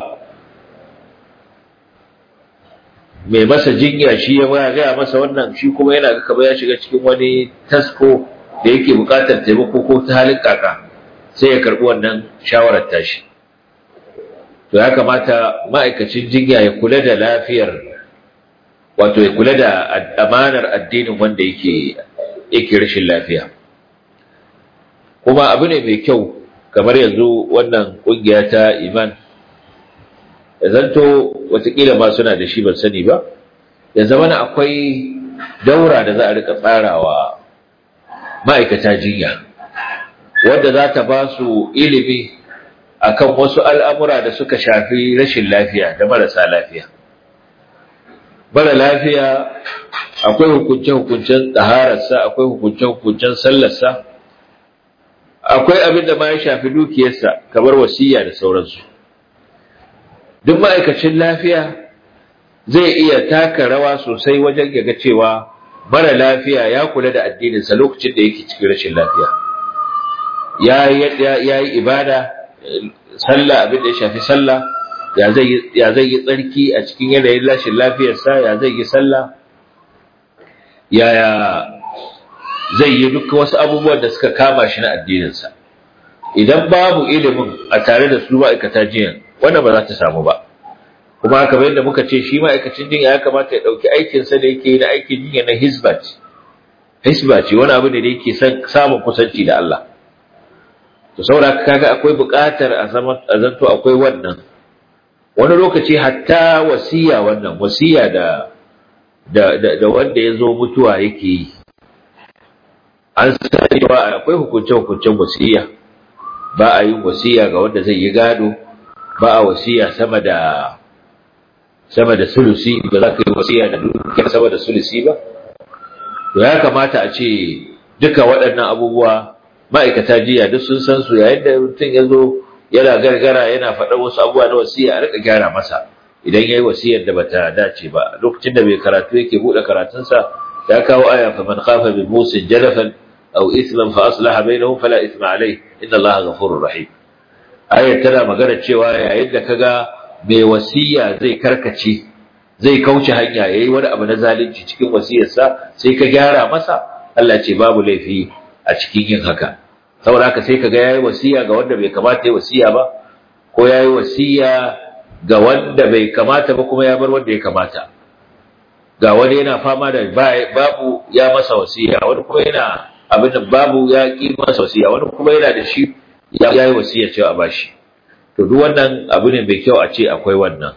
mai masa jinya shi ya gaya masa wannan, shi kuma yana ga kamar ya shiga cikin wani tasko da yake buƙatar taimako ko ta halin kaka, sai ya karɓi wannan shawarar tashi. To ya kamata ma'aikacin jinya ya kula da lafiyar, wato ya kula da amanar addinin wanda yake rashin lafiya. Kuma abu ne mai kyau kamar yanzu wannan kungiya ta Iman, ya zanto watakila ma suna da shi ban sani ba, ya zama na akwai daura da za a rika tsarawa ma'aikata jinya, wadda za ta ba su ilimi akan wasu al'amura da suka shafi rashin lafiya da marasa lafiya. Mara lafiya akwai hukunce-hukuncen tsahararsa, akwai hukunce-hukuncen sallarsa, akwai abin da ma ya shafi dukiyarsa kamar wasiya da sauransu. Duk ma'aikacin lafiya zai iya taka rawa sosai wajen yaga cewa mara lafiya ya kula da addininsa lokacin da yake cikin rashin lafiya. Ya yi ibada, sallah, abin da ya shafi sallah, ya zai yi tsarki a cikin yanayin rashin lafiyarsa, ya zai yi sallah, yaya zai yi duka wasu abubuwan da suka kama shi na addininsa. Idan babu ilimin a tare da su ma'aikata jiyan, wanda ba za ta samu ba. Kuma haka bayan da muka ce shi ma'aikacin jinya ya kamata ya ɗauki aikinsa da yake na aikin jinya na hisba ce wani abu ne da yake samun kusanci da Allah. To saboda kaga akwai buƙatar a zanto akwai wannan. Wani lokaci hatta wasiya da wanda ya zo mutuwa yake yi, an sani cewa akwai hukunce-hukuncen wasiya. Ba a yin wasiya ga wanda zai yi gado, ba a wasiya sama da sulusi, ba za ka yi wasiya da dukiyar sama da sulusi ba. To ya kamata a ce duka waɗannan abubuwa ma'aikata jiya duk sun san su, yayin da mutum ya zo yana gargara yana faɗa wasu abubuwa na wasiya a rika gyara masa idan ya yi wasiyar da bata dace ba. Lokacin da mai karatu yake buɗe karatunsa ya kawo aya fa man khafa bi musin jalafan aw ithman fa aslaha bainahum fala ithma alayhi inna Allaha ghafurur rahim. Ayar tana magana cewa yayin da kaga mai wasiya zai karkace, zai kauce hanya, yayi wani abu na zalunci cikin wasiyarsa, sai ka gyara masa, Allah ce babu laifi a cikin yin haka. Saboda haka sai kaga yayi wasiya ga wanda bai kamata yayi wasiya ba, ko yayi wasiya ga wanda bai kamata ba kuma ya bar wanda ya kamata. Ga wani yana fama da babu ya masa wasiya, wani kuma yana abin da babu ya ki masa wasiya, wani kuma yana da shi ya yi wasiya cewa a bashi. To duk wannan abu ne mai kyau a ce akwai wannan.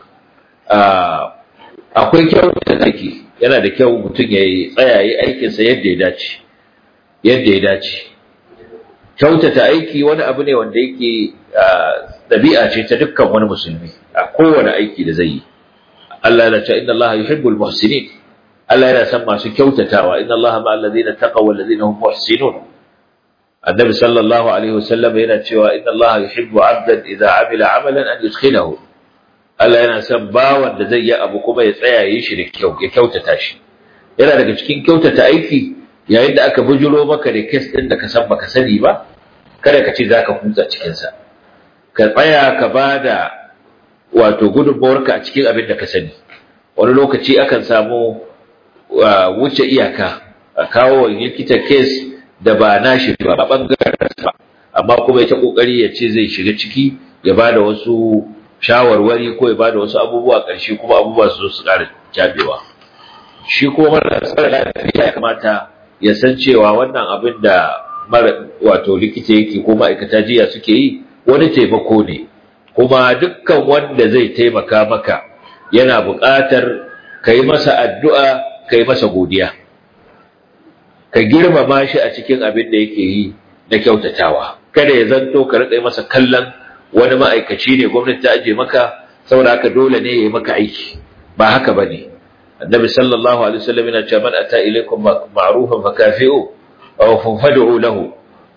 Akwai kyau da take, yana da kyau mutum ya tsaya yi aikinsa yadda ya dace. Kyautata aiki wani abu ne wanda yake ɗabi'a ce ta dukkan wani musulmi a kowane aiki da zai yi. Allah ya ce inna Allah yuhibbul muhsinin. Allah yana son masu kyautatawa. Inna Allah ma'al ladina taqaw wal ladina hum muhsinun. Annabi sallallahu alaihi wasallam yana cewa inna Allah yuhibbu 'abdan idza 'amila 'amalan an yudkhilahu. Allah yana son bawan da zai yi abu kuma ya tsaya yi shi da kyau, ya kyautata shi. Yana daga cikin kyautata aiki yayin da aka bujuro maka da case din da ka san baka sani ba, kada ka ce zaka kutsa cikin sa. Ka tsaya ka bada wato gudunmawarka a cikin abin da ka sani. Wani lokaci akan samu wuce iyaka, a kawo likita case da ba nashi ba a bangaren ba, amma kuma ya ta kokari ya ce zai shiga ciki ya bada wasu shawarwari ko ya bada wasu abubuwa ƙarshe kuma abubuwa su zo su ƙara jabewa. Shi kuma marasa lafiya ya kamata ya san cewa wannan abin da wato likita yake ko ma'aikata jiya suke yi wani taimako ne, kuma dukkan wanda zai taimaka maka yana buƙatar kai masa addu'a kai masa godiya, ka girmama shi a cikin abin da yake yi na kyautatawa. Kada ya zanto ka riƙa masa kallon wani ma'aikaci ne gwamnati ta aje maka saboda haka dole ne ya yi maka aiki, ba haka bane. Annabi sallallahu alaihi wasallam yana cewa man ata ilaykum ma'rufan fakafi'u aw fad'u lahu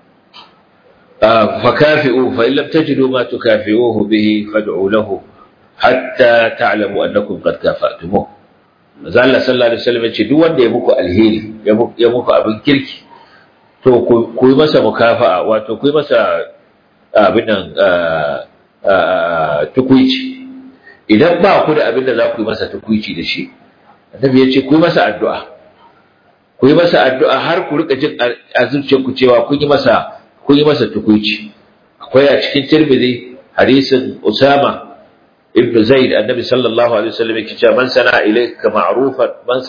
fakafi'u fa in lam tajidu ma tukafi'uhu bihi fad'u lahu hatta ta'lamu annakum qad kafa'tumuh. Manzo Allah sallallahu alaihi wasallam ya ce duk wanda ya muku alheri ya muku abin kirki to ku yi masa mukafa'a, wato ku yi masa abin nan tukuici. Idan ba ku da abin da za ku yi masa tukuici da shi, annabi ya ce ku yi masa addu'a, ku yi masa addu'a har ku rika jin a zuciyarku cewa kun yi masa tukuici. Akwai a cikin Tirmidhi hadisin Usama ibn Zaid, annabi sallallahu alaihi wasallam yake cewa man sana'a ilayka ma'rufan man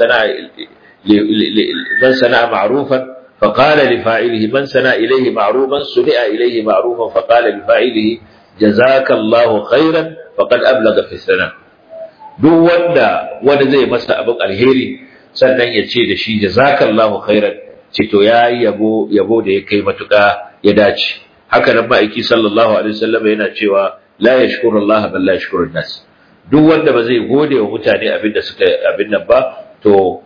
sana'a ma'rufan فقال لفاعله من سنى إليه معروفا سنئ إليه معروفا فقال لفاعله جزاك الله خيرا فقد أبلغ في الثناء. duk wanda zai masa abin alheri sannan ya ce da shi jazakallahu khairan, ce to yayi yabo da ya kai matuƙa ya dace. Haka nan ma'aiki sallallahu alaihi wasallam yana cewa la yashkuru Allah bal la yashkuru nas. Duk wanda ba zai gode wa mutane abin da suka abin nan ba, to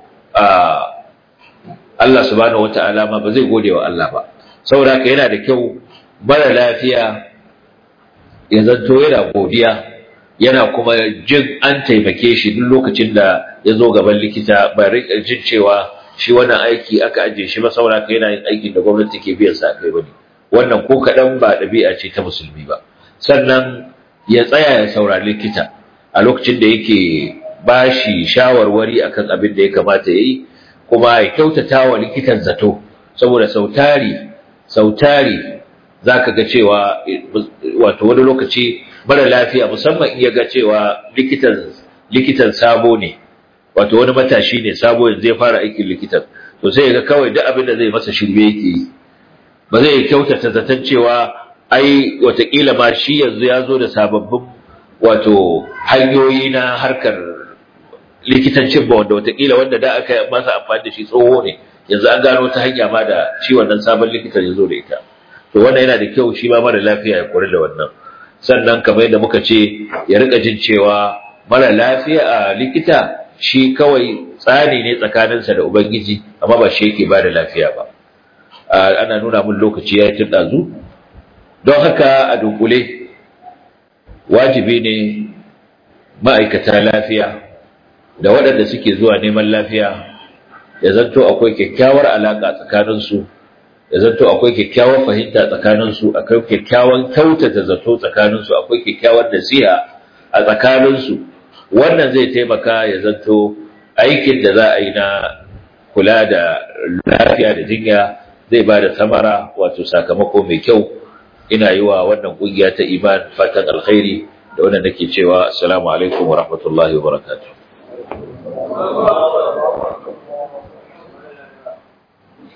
Allah subhanahu wata'ala ma ba zai gode wa Allah ba. Saboda haka yana da kyau mara lafiya ya zanto yana godiya, yana kuma jin an taimake shi duk lokacin da ya zo gaban likita, ba rika jin cewa shi wannan aiki aka aje shi ba saboda haka yana yin aikin da gwamnati ke biyan sa kai bane. Wannan ko kadan ba dabi'a ce ta musulmi ba. Sannan ya tsaya ya saurari likita a lokacin da yake bashi shawarwari akan abin da ya kamata yayi, kuma ya kyautata wa likitan zato, saboda sautari zaka ga cewa wato wani lokaci mara lafiya musamman in ya ga cewa likitan sabo ne, wato wani matashi ne sabo yanzu ya fara aikin likitan, to sai ya ga kawai duk abin da zai masa shirme yake yi, ba zai kyautata zaton cewa ai watakila ma shi yanzu ya zo da sababbin wato hanyoyi na harkar likitancin ba, wanda da aka yi masa amfani da shi tsoho ne, yanzu an gano ta hanya ma da shi wannan sabon likitan ya zo da ita. To wannan yana da kyau shi ma mara lafiya ya kula da wannan. Sannan kamar yadda muka ce ya rika jin cewa mara lafiya a likita shi kawai tsari ne tsakaninsa da Ubangiji, amma ba shi yake ba da lafiya ba. Ana nuna mun lokaci ya yi tun ɗazu, don haka a dunkule wajibi ne ma'aikata lafiya da waɗanda suke zuwa neman lafiya ya zanto akwai kyakkyawar alaƙa tsakaninsu, ya zanto akwai kyakkyawar fahimta tsakaninsu, akwai kyakkyawan kyautata zato tsakaninsu, akwai kyakkyawar nasiha a tsakaninsu. Wannan zai taimaka ya zanto aikin da za a yi na kula da lafiya da jinya zai ba da samara, wato sakamako mai kyau. Ina yi wa wannan ƙungiya ta Iman fatan alkhairi, da wannan nake cewa assalamu alaikum wa rahmatullahi wa barakatuh.